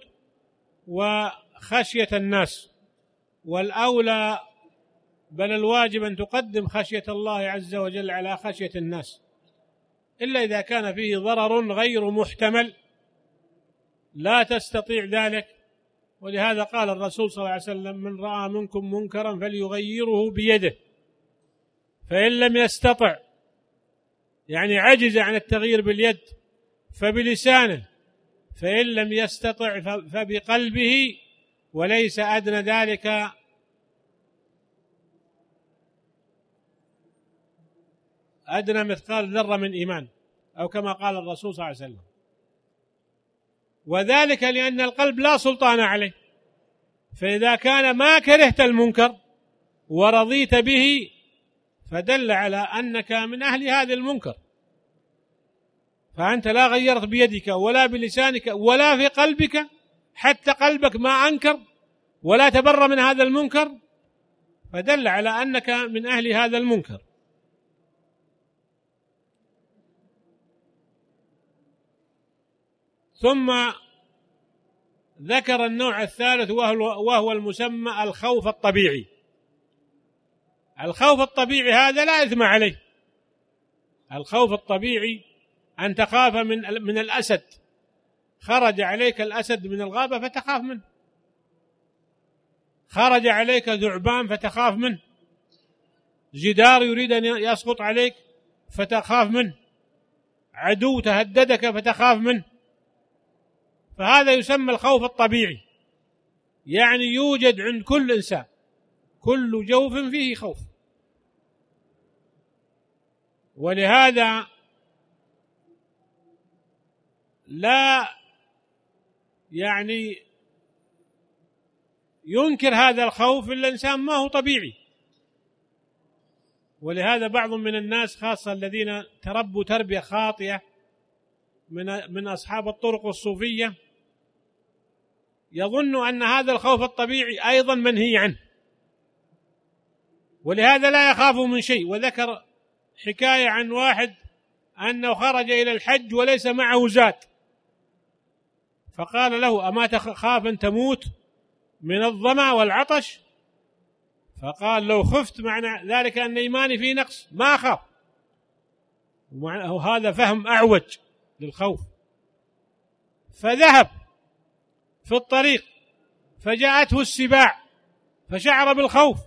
وخشية الناس. والأولى بل الواجب أن تقدم خشية الله عز وجل على خشية الناس، إلا إذا كان فيه ضرر غير محتمل لا تستطيع ذلك. ولهذا قال الرسول صلى الله عليه وسلم: من رأى منكم منكرا فليغيره بيده، فإن لم يستطع، يعني عجز عن التغيير باليد، فبلسانه، فإن لم يستطع فبقلبه، وليس أدنى ذلك أدنى مثقال ذرة من إيمان، أو كما قال الرسول صلى الله عليه وسلم. وذلك لأن القلب لا سلطان عليه، فإذا كان ما كرهت المنكر ورضيت به فدل على أنك من أهل هذا المنكر، فأنت لا غيرت بيدك ولا بلسانك ولا في قلبك، حتى قلبك ما أنكر ولا تبرأ من هذا المنكر، فدل على أنك من أهل هذا المنكر. ثم ذكر النوع الثالث وهو المسمى الخوف الطبيعي. الخوف الطبيعي هذا لا إثم عليه. الخوف الطبيعي أن تخاف من الأسد، خرج عليك الأسد من الغابة فتخاف منه، خرج عليك ذعبان فتخاف منه، جدار يريد أن يسقط عليك فتخاف منه، عدو تهددك فتخاف منه. فهذا يسمى الخوف الطبيعي، يعني يوجد عند كل إنسان، كل جوف فيه خوف. ولهذا لا يعني ينكر هذا الخوف إلا الإنسان ما هو طبيعي. ولهذا بعض من الناس خاصة الذين تربوا تربية خاطئة من أصحاب الطرق الصوفية يظن أن هذا الخوف الطبيعي أيضا منهي عنه، ولهذا لا يخاف من شيء. وذكر حكاية عن واحد أنه خرج إلى الحج وليس معه زاد، فقال له: أما تخاف أن تموت من الظمأ والعطش؟ فقال: لو خفت معنى ذلك أن إيماني فيه نقص، ما أخاف. وهذا فهم أعوج للخوف. فذهب في الطريق فجاءته السباع فشعر بالخوف،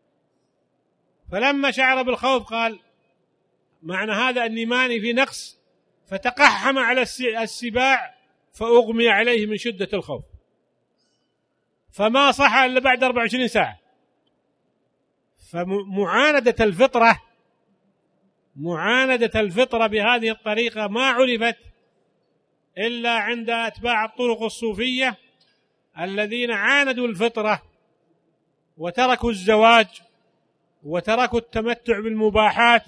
فلما شعر بالخوف قال: معنى هذا أن إيماني في نقص، فتقحم على السباع فأغمي عليه من شدة الخوف، فما صح إلا بعد 24 ساعة. فمعاندة الفطرة بهذه الطريقة ما عرفت إلا عند أتباع الطرق الصوفية الذين عاندوا الفطرة وتركوا الزواج وتركوا التمتع بالمباحات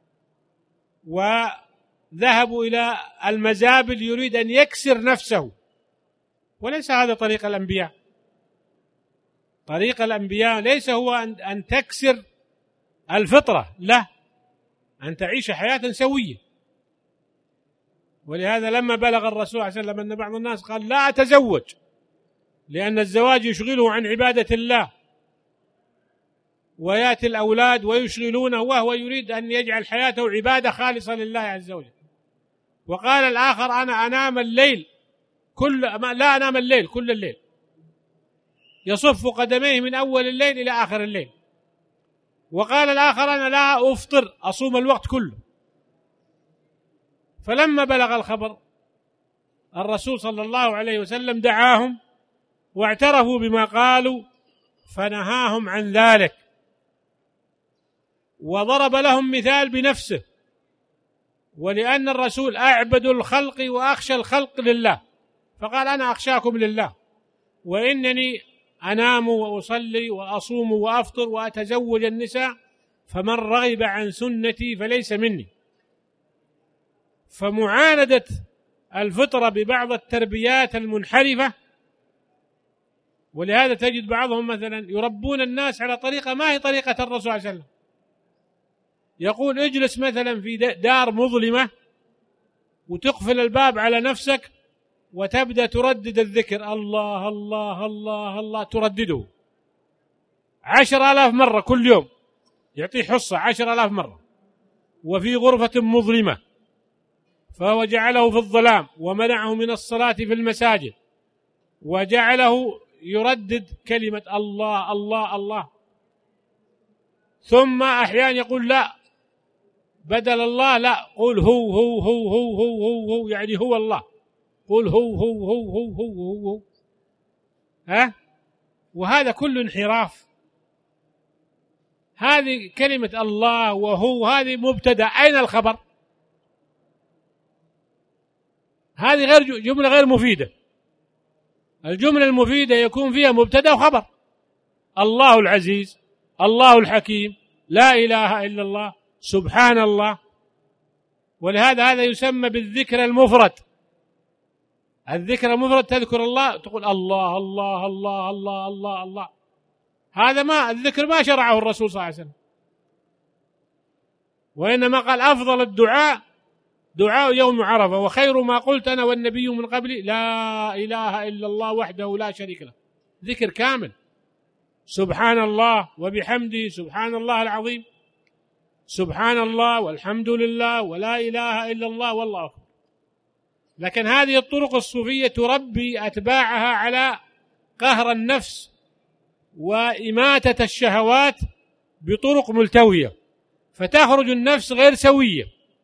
وذهبوا إلى المزابل، يريد أن يكسر نفسه. وليس هذا طريق الأنبياء. طريق الأنبياء ليس هو أن تكسر الفطرة، لا، أن تعيش حياة سوية. ولهذا لما بلغ الرسول صلى الله عليه وسلم أن بعض الناس قال: لا أتزوج لأن الزواج يشغله عن عبادة الله، ويأتي الأولاد ويشغلونه، وهو يريد أن يجعل حياته عبادة خالصة لله عز وجل. وقال الآخر: أنا أنام الليل لا أنام الليل كل الليل، يصف قدميه من أول الليل إلى آخر الليل. وقال الآخر: أنا لا أفطر، أصوم الوقت كله. فلما بلغ الخبر الرسول صلى الله عليه وسلم دعاهم واعترفوا بما قالوا، فنهاهم عن ذلك، وضرب لهم مثال بنفسه. ولأن الرسول أعبد الخلق وأخشى الخلق لله، فقال: أنا أخشاكم لله، وإنني أنام وأصلي وأصوم وأفطر وأتزوج النساء، فمن رغب عن سنتي فليس مني. فمعاندة الفطرة ببعض التربيات المنحرفة ولهذا تجد بعضهم مثلا يربون الناس على طريقة ما هي طريقة الرسول صلى الله عليه وسلم. يقول اجلس مثلا في دار مظلمة وتقفل الباب على نفسك وتبدأ تردد الذكر الله الله الله الله، تردده 10,000 مرة كل يوم، يعطيه حصة 10,000 مرة، وفي غرفة مظلمة، فهو جعله في الظلام ومنعه من الصلاة في المساجد وجعله يردد كلمة الله الله الله. ثم أحيانا يقول لا، بدل الله لا، قول هو يعني هو الله، قول هو ها، وهذا كله انحراف. هذه كلمة الله وهو هذه مبتدأ، أين الخبر؟ هذه غير جملة غير مفيدة. الجملة المفيدة يكون فيها مبتدأ وخبر. الله العزيز، الله الحكيم، لا إله إلا الله، سبحان الله. ولهذا هذا يسمى بالذكر المفرد. الذكر المفرد تذكر الله تقول الله الله الله الله الله الله. هذا ما الذكر ما شرعه الرسول صلى الله عليه وسلم، وإنما قال أفضل الدعاء دعاء يوم عرفة، وخير ما قلت أنا والنبي من قبلي لا إله إلا الله وحده لا شريك له. ذكر كامل، سبحان الله وبحمده سبحان الله العظيم، سبحان الله والحمد لله ولا إله إلا الله والله أكبر. لكن هذه الطرق الصوفية تربي أتباعها على قهر النفس وإماتة الشهوات بطرق ملتوية، فتخرج النفس غير سوية.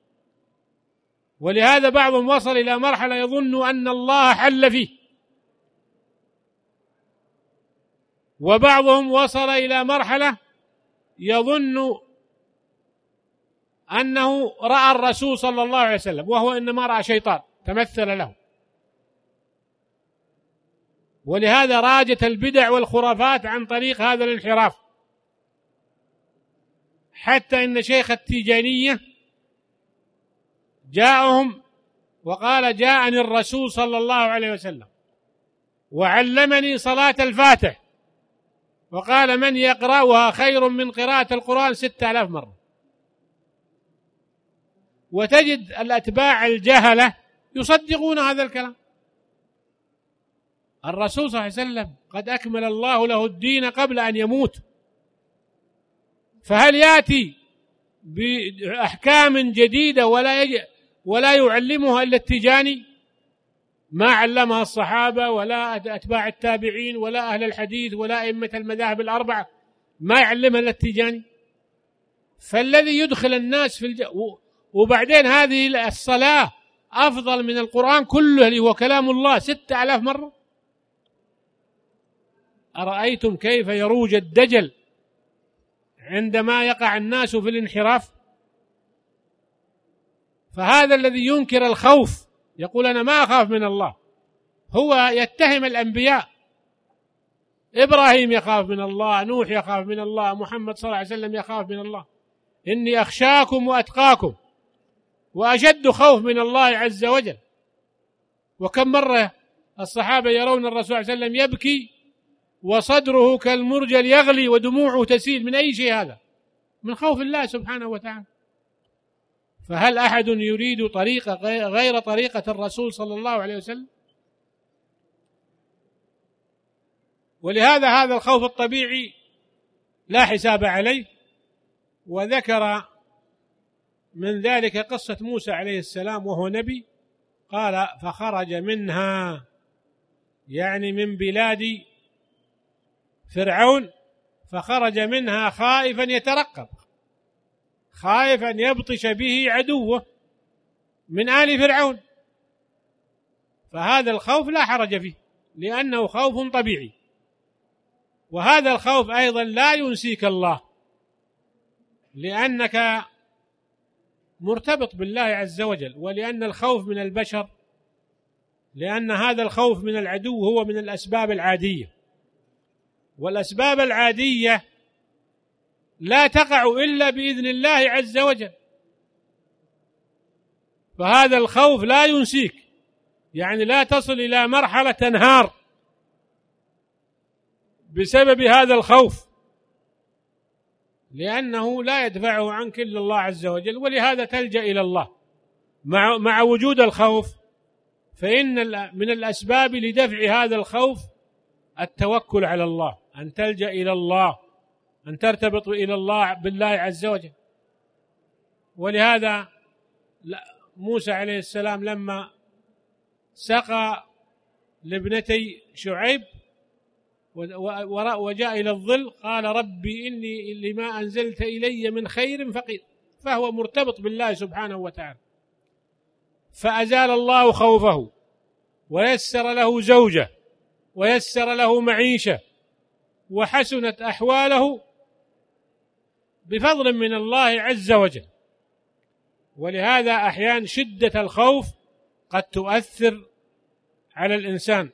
ولهذا بعضهم وصل إلى مرحلة يظن أن الله حل فيه، وبعضهم وصل إلى مرحلة يظن أنه رأى الرسول صلى الله عليه وسلم، وهو إنما رأى شيطان تمثل له. ولهذا راجت البدع والخرافات عن طريق هذا الانحراف، حتى إن شيخ التيجانية جاءهم وقال جاءني الرسول صلى الله عليه وسلم وعلمني صلاة الفاتح، وقال من يقرأها خير من قراءة القرآن 6,000 مرة. وتجد الأتباع الجهلة يصدقون هذا الكلام. الرسول صلى الله عليه وسلم قد أكمل الله له الدين قبل أن يموت، فهل يأتي بأحكام جديدة ولا يعلمها إلا التيجاني؟ ما علمها الصحابة ولا أتباع التابعين ولا أهل الحديث ولا أئمة المذاهب الأربعة، ما يعلمها إلا التيجاني. فالذي يدخل الناس في وبعدين هذه الصلاة أفضل من القرآن كله اللي هو كلام الله 6,000 مرة. أرأيتم كيف يروج الدجل عندما يقع الناس في الانحراف؟ فهذا الذي ينكر الخوف يقول أنا ما أخاف من الله، هو يتهم الأنبياء. إبراهيم يخاف من الله، نوح يخاف من الله، محمد صلى الله عليه وسلم يخاف من الله. إني أخشاكم وأتقاكم وأشد خوف من الله عز وجل. وكم مرة الصحابة يرون الرسول صلى الله عليه وسلم يبكي وصدره كالمرجل يغلي ودموعه تسيل، من أي شيء هذا؟ من خوف الله سبحانه وتعالى. فهل أحد يريد طريقة غير طريقة الرسول صلى الله عليه وسلم؟ ولهذا هذا الخوف الطبيعي لا حساب عليه. وذكر من ذلك قصة موسى عليه السلام وهو نبي، قال فخرج منها، يعني من بلاد فرعون، فخرج منها خائفا يترقب، خائفا يبطش به عدوه من آل فرعون. فهذا الخوف لا حرج فيه لأنه خوف طبيعي. وهذا الخوف أيضا لا ينسيك الله، لأنك مرتبط بالله عز وجل، ولأن الخوف من البشر، لأن هذا الخوف من العدو هو من الأسباب العادية، والأسباب العادية لا تقع إلا بإذن الله عز وجل. فهذا الخوف لا ينسيك، يعني لا تصل إلى مرحلة تنهار بسبب هذا الخوف، لأنه لا يدفعه عنك إلا الله عز وجل، ولهذا تلجأ إلى الله مع وجود الخوف. فإن من الأسباب لدفع هذا الخوف التوكل على الله، أن تلجأ إلى الله، أن ترتبط إلى الله بالله عز وجل. ولهذا موسى عليه السلام لما سقى لابنتي شعيب وجاء إلى الظل قال ربي إني لما أنزلت إلي من خير فقير، فهو مرتبط بالله سبحانه وتعالى. فأزال الله خوفه ويسر له زوجه ويسر له معيشة وحسنت أحواله بفضل من الله عز وجل. ولهذا أحيانا شدة الخوف قد تؤثر على الإنسان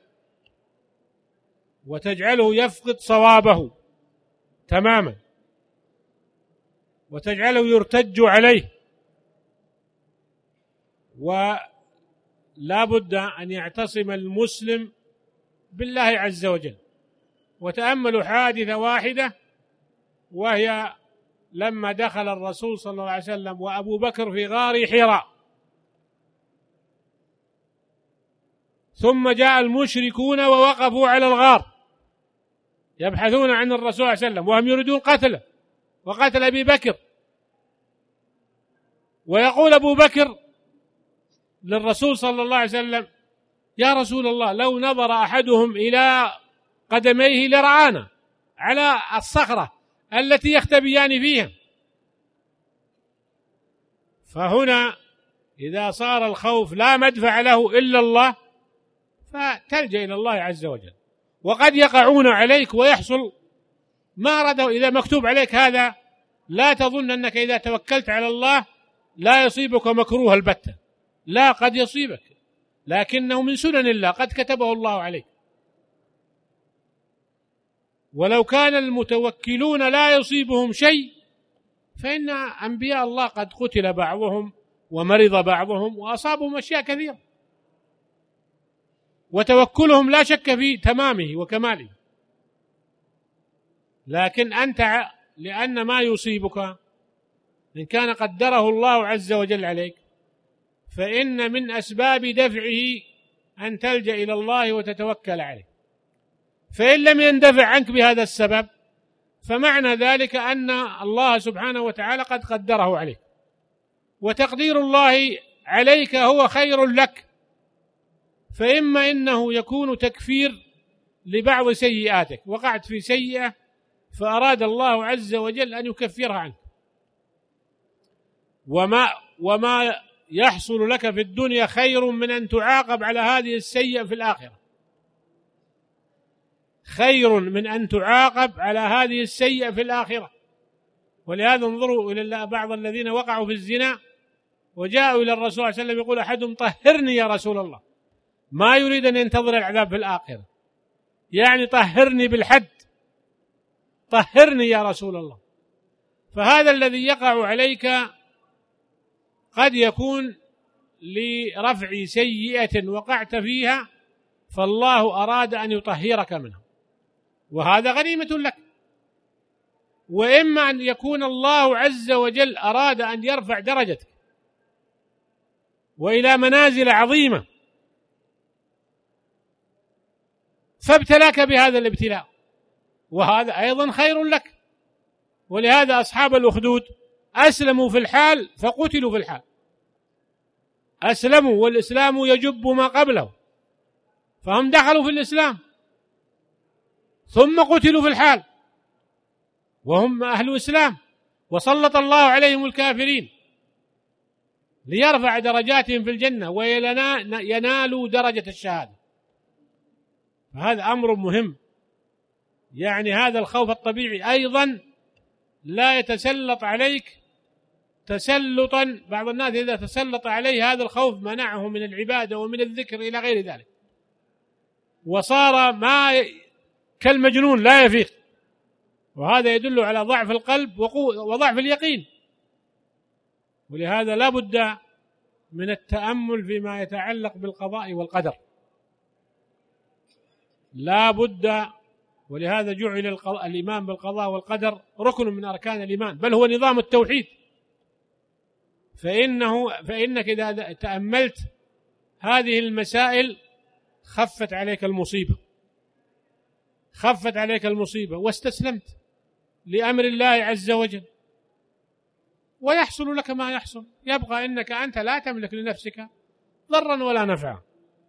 وتجعله يفقد صوابه تماما، وتجعله يرتج عليه. ولا بد أن يعتصم المسلم بالله عز وجل. وتأملوا حادثة واحدة، وهي لما دخل الرسول صلى الله عليه وسلم وأبو بكر في غار حراء، ثم جاء المشركون ووقفوا على الغار يبحثون عن الرسول صلى الله عليه وسلم وهم يريدون قتله وقتل أبي بكر. ويقول أبو بكر للرسول صلى الله عليه وسلم يا رسول الله لو نظر أحدهم إلى قدميه لرآنا على الصخرة التي يختبيان فيها. فهنا إذا صار الخوف لا مدفع له إلا الله فتلجأ إلى الله عز وجل. وقد يقعون عليك ويحصل ما أرده، إذا مكتوب عليك هذا لا تظن أنك إذا توكلت على الله لا يصيبك مكروه البتة، لا، قد يصيبك، لكنه من سنن الله قد كتبه الله عليك. ولو كان المتوكلون لا يصيبهم شيء فإن أنبياء الله قد قتل بعضهم ومرض بعضهم وأصابهم أشياء كثيرة، وتوكلهم لا شك في تمامه وكماله. لكن أنت لأن ما يصيبك إن كان قدره الله عز وجل عليك، فإن من أسباب دفعه أن تلجأ إلى الله وتتوكل عليه. فإن لم يندفع عنك بهذا السبب فمعنى ذلك أن الله سبحانه وتعالى قد قدره عليك، وتقدير الله عليك هو خير لك. فإما إنه يكون تكفير لبعض سيئاتك، وقعت في سيئة فأراد الله عز وجل أن يكفرها عنك، وما يحصل لك في الدنيا خير من أن تعاقب على هذه السيئة في الآخرة، خير من أن تعاقب على هذه السيئة في الآخرة. ولهذا انظروا إلى بعض الذين وقعوا في الزنا وجاءوا إلى الرسول صلى الله عليه وسلم يقول أحدهم طهرني يا رسول الله، ما يريد أن ينتظر العذاب في الآخرة، يعني طهرني بالحد، طهرني يا رسول الله. فهذا الذي يقع عليك قد يكون لرفع سيئة وقعت فيها فالله أراد أن يطهرك منها، وهذا غنيمة لك. وإما أن يكون الله عز وجل أراد أن يرفع درجتك وإلى منازل عظيمة فابتلاك بهذا الابتلاء، وهذا أيضا خير لك. ولهذا أصحاب الأخدود أسلموا في الحال فقتلوا في الحال، أسلموا والإسلام يجب ما قبله، فهم دخلوا في الإسلام ثم قتلوا في الحال وهم أهل إسلام، وسلط الله عليهم الكافرين ليرفع درجاتهم في الجنة وينالوا درجة الشهادة. فهذا أمر مهم. يعني هذا الخوف الطبيعي أيضا لا يتسلط عليك تسلطا، بعض الناس إذا تسلط عليه هذا الخوف منعه من العبادة ومن الذكر إلى غير ذلك، وصار ما كالمجنون لا يفيق، وهذا يدل على ضعف القلب وضعف اليقين. ولهذا لا بد من التأمل فيما يتعلق بالقضاء والقدر، لا بد ولهذا جعل الإيمان بالقضاء والقدر ركن من أركان الإيمان، بل هو نظام التوحيد. فإنك إذا تأملت هذه المسائل خفت عليك المصيبة واستسلمت لأمر الله عز وجل، ويحصل لك ما يحصل. يبقى إنك أنت لا تملك لنفسك ضرا ولا نفعا.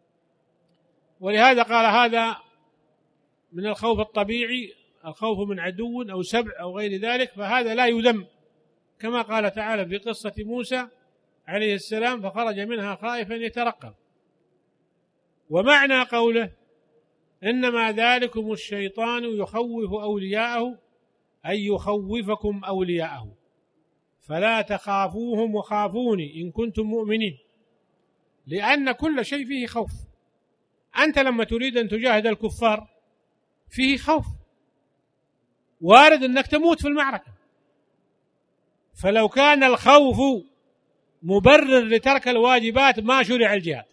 ولهذا قال هذا من الخوف الطبيعي، الخوف من عدو أو سبع أو غير ذلك، فهذا لا يذم، كما قال تعالى في قصة موسى عليه السلام: فخرج منها خائفا يترقب. ومعنى قوله: إنما ذلكم الشيطان يخوف أولياءه، أي يخوفكم أولياءه، فلا تخافوهم وخافوني إن كنتم مؤمنين. لأن كل شيء فيه خوف. أنت لما تريد أن تجاهد الكفار فيه خوف، وارد أنك تموت في المعركة. فلو كان الخوف مبرر لترك الواجبات ما شرع الجهاد،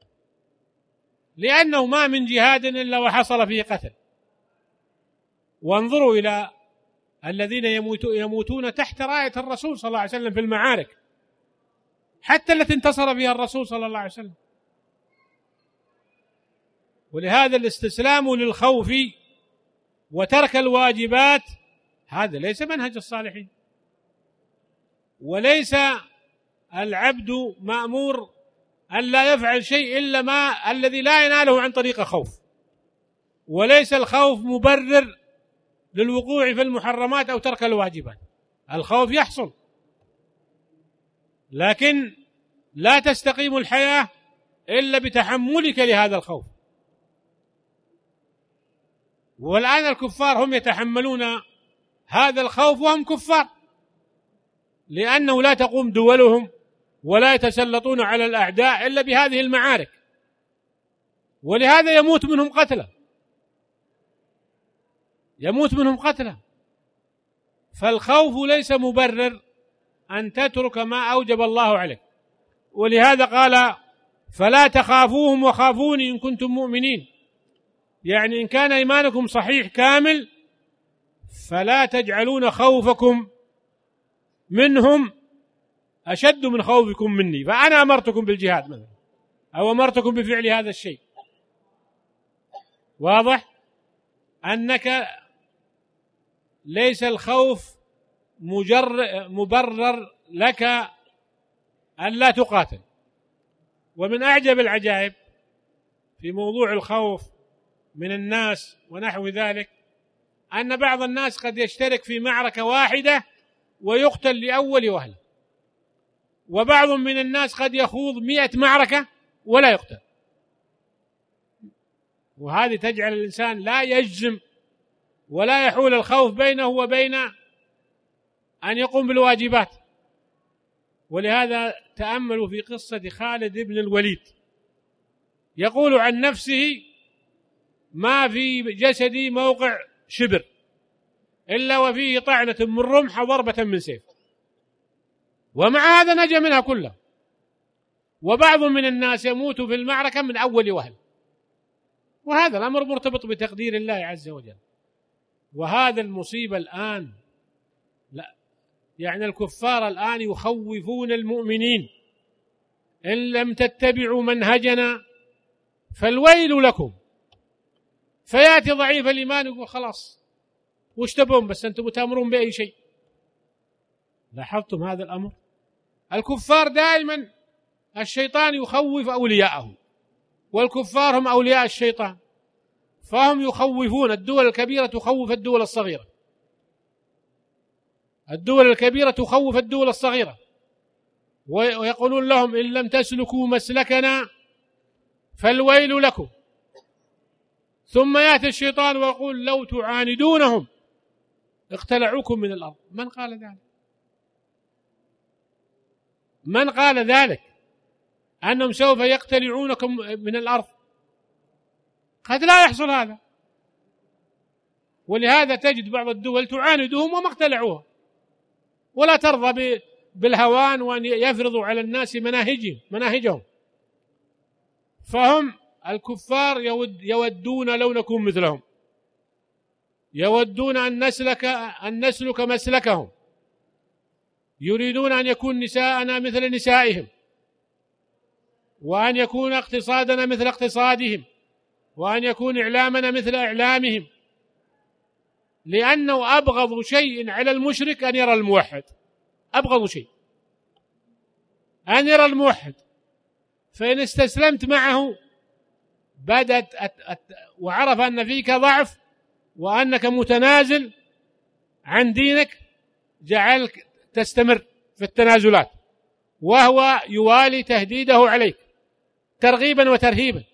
لأنه ما من جهاد إلا وحصل فيه قتل. وانظروا إلى الذين يموتون تحت راية الرسول صلى الله عليه وسلم في المعارك، حتى التي انتصر فيها الرسول صلى الله عليه وسلم. ولهذا الاستسلام للخوف وترك الواجبات هذا ليس منهج الصالحين. وليس العبد مأمور أن لا يفعل شيء إلا ما الذي لا يناله عن طريق خوف. وليس الخوف مبرر للوقوع في المحرمات أو ترك الواجبات. الخوف يحصل، لكن لا تستقيم الحياة إلا بتحملك لهذا الخوف. والآن الكفار هم يتحملون هذا الخوف وهم كفار، لأنه لا تقوم دولهم ولا يتسلطون على الأعداء إلا بهذه المعارك، ولهذا يموت منهم قتلى. فالخوف ليس مبرر أن تترك ما أوجب الله عليك. ولهذا قال: فلا تخافوهم وخافوني إن كنتم مؤمنين. يعني إن كان إيمانكم صحيح كامل فلا تجعلون خوفكم منهم أشد من خوفكم مني، فأنا أمرتكم بالجهاد مثلا، أو أمرتكم بفعل هذا الشيء. واضح أنك ليس الخوف مبرر لك أن لا تقاتل. ومن أعجب العجائب في موضوع الخوف من الناس ونحو ذلك أن بعض الناس قد يشترك في معركة واحدة ويقتل لأول وهلة، وبعض من الناس قد يخوض 100 معركة ولا يقتل. وهذه تجعل الإنسان لا يجزم ولا يحول الخوف بينه وبين أن يقوم بالواجبات. ولهذا تأملوا في قصة خالد بن الوليد، يقول عن نفسه: ما في جسدي موقع شبر إلا وفيه طعنة من رمح وضربة من سيف، ومع هذا نجا منها كلها. وبعض من الناس يموت في المعركة من أول وهل، وهذا الأمر مرتبط بتقدير الله عز وجل. وهذا المصيبة الآن، لا يعني الكفار الآن يخوفون المؤمنين: إن لم تتبعوا منهجنا فالويل لكم. فيأتي ضعيف الإيمان يقول: خلاص وش تبون بس أنتم تأمرون بأي شيء. لاحظتم هذا الأمر؟ الكفار دائما الشيطان يخوف أولياءه، والكفار هم أولياء الشيطان، فهم يخوفون. الدول الكبيرة تخوف الدول الصغيرة، الدول الكبيرة تخوف الدول الصغيرة، ويقولون لهم: إن لم تسلكوا مسلكنا فالويل لكم. ثم يأتي الشيطان ويقول: لو تعاندونهم اقتلعوكم من الأرض. من قال ذلك؟ من قال ذلك أنهم سوف يقتلعونكم من الأرض؟ قد لا يحصل هذا. ولهذا تجد بعض الدول تعاندهم وما اقتلعوها، ولا ترضى بالهوان وأن يفرضوا على الناس مناهجهم. فهم الكفار يودون لو نكون مثلهم، يودون أن نسلك مسلكهم، يريدون أن يكون نساءنا مثل نسائهم، وأن يكون اقتصادنا مثل اقتصادهم، وأن يكون إعلامنا مثل إعلامهم، لأنه أبغض شيء على المشرك أن يرى الموحد، أبغض شيء أن يرى الموحد. فإن استسلمت معه وعرف أن فيك ضعف وأنك متنازل عن دينك، جعلك تستمر في التنازلات، وهو يوالي تهديده عليك ترغيبا وترهيبا.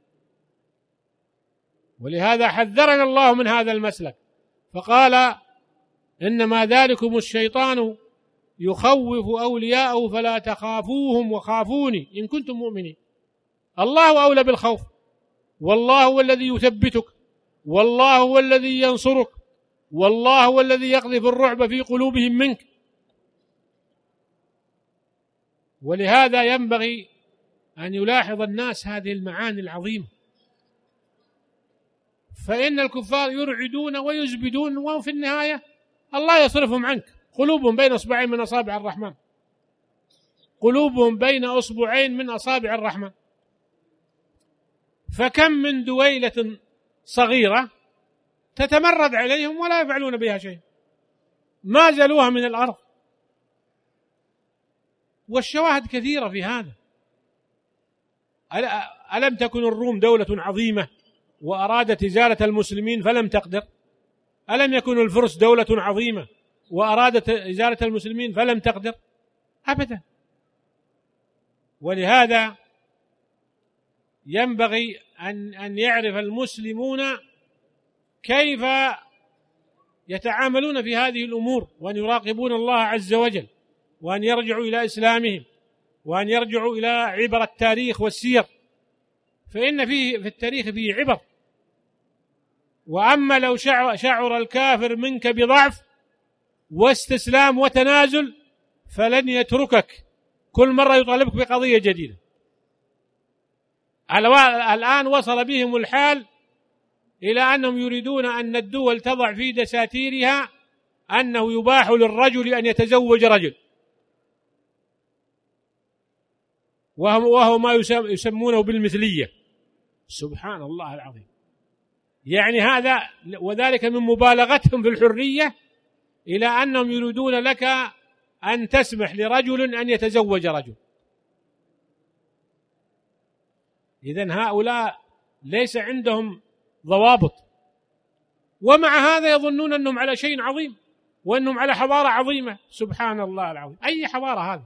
ولهذا حذرنا الله من هذا المسلك، فقال: إنما ذلكم الشيطان يخوف أولياءه فلا تخافوهم وخافوني إن كنتم مؤمنين. الله أولى بالخوف، والله هو الذي يثبتك، والله هو الذي ينصرك، والله هو الذي يقذف الرعب في قلوبهم منك. ولهذا ينبغي أن يلاحظ الناس هذه المعاني العظيمة، فإن الكفار يرعدون ويزبدون، وفي النهاية الله يصرفهم عنك. قلوبهم بين أصبعين من أصابع الرحمن، قلوبهم بين أصبعين من أصابع الرحمن. فكم من دويلة صغيرة تتمرد عليهم ولا يفعلون بها شيء، ما زلوها من الأرض. والشواهد كثيرة في هذا. ألم تكن الروم دولة عظيمة وأرادت إزالة المسلمين فلم تقدر؟ ألم يكن الفرس دولة عظيمة وأرادت إزالة المسلمين فلم تقدر؟ أبدا. ولهذا ينبغي أن يعرف المسلمون كيف يتعاملون في هذه الأمور، وأن يراقبون الله عز وجل، وأن يرجعوا إلى إسلامهم، وأن يرجعوا إلى عبر التاريخ والسير، فإن في التاريخ فيه عبر. وأما لو شعر الكافر منك بضعف واستسلام وتنازل فلن يتركك، كل مرة يطالبك بقضية جديدة. الآن وصل بهم الحال إلى أنهم يريدون أن الدول تضع في دساتيرها أنه يباح للرجل أن يتزوج رجل، وهو ما يسمونه بالمثلية. سبحان الله العظيم. يعني هذا وذلك من مبالغتهم في الحرية إلى أنهم يريدون لك أن تسمح لرجل أن يتزوج رجل. إذن هؤلاء ليس عندهم ضوابط، ومع هذا يظنون أنهم على شيء عظيم وأنهم على حضارة عظيمة. سبحان الله العظيم. أي حضارة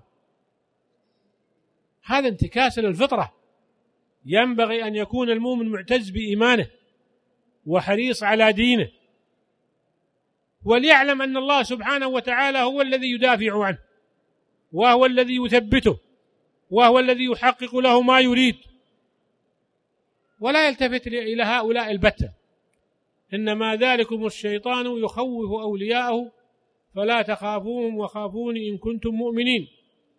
هذا انتكاس للفطرة. ينبغي أن يكون المؤمن معتز بإيمانه وحريص على دينه، وليعلم أن الله سبحانه وتعالى هو الذي يدافع عنه، وهو الذي يثبته، وهو الذي يحقق له ما يريد، ولا يلتفت إلى هؤلاء البتة. إنما ذلكم الشيطان يخوف أولياءه فلا تخافوهم وخافوني إن كنتم مؤمنين.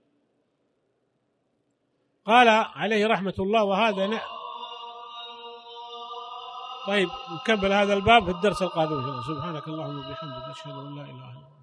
قال عليه رحمة الله وهذا طيب نكمل هذا الباب في الدرس القادم. سبحانك اللهم وبحمدك أشهد أن لا إله إلا أنت.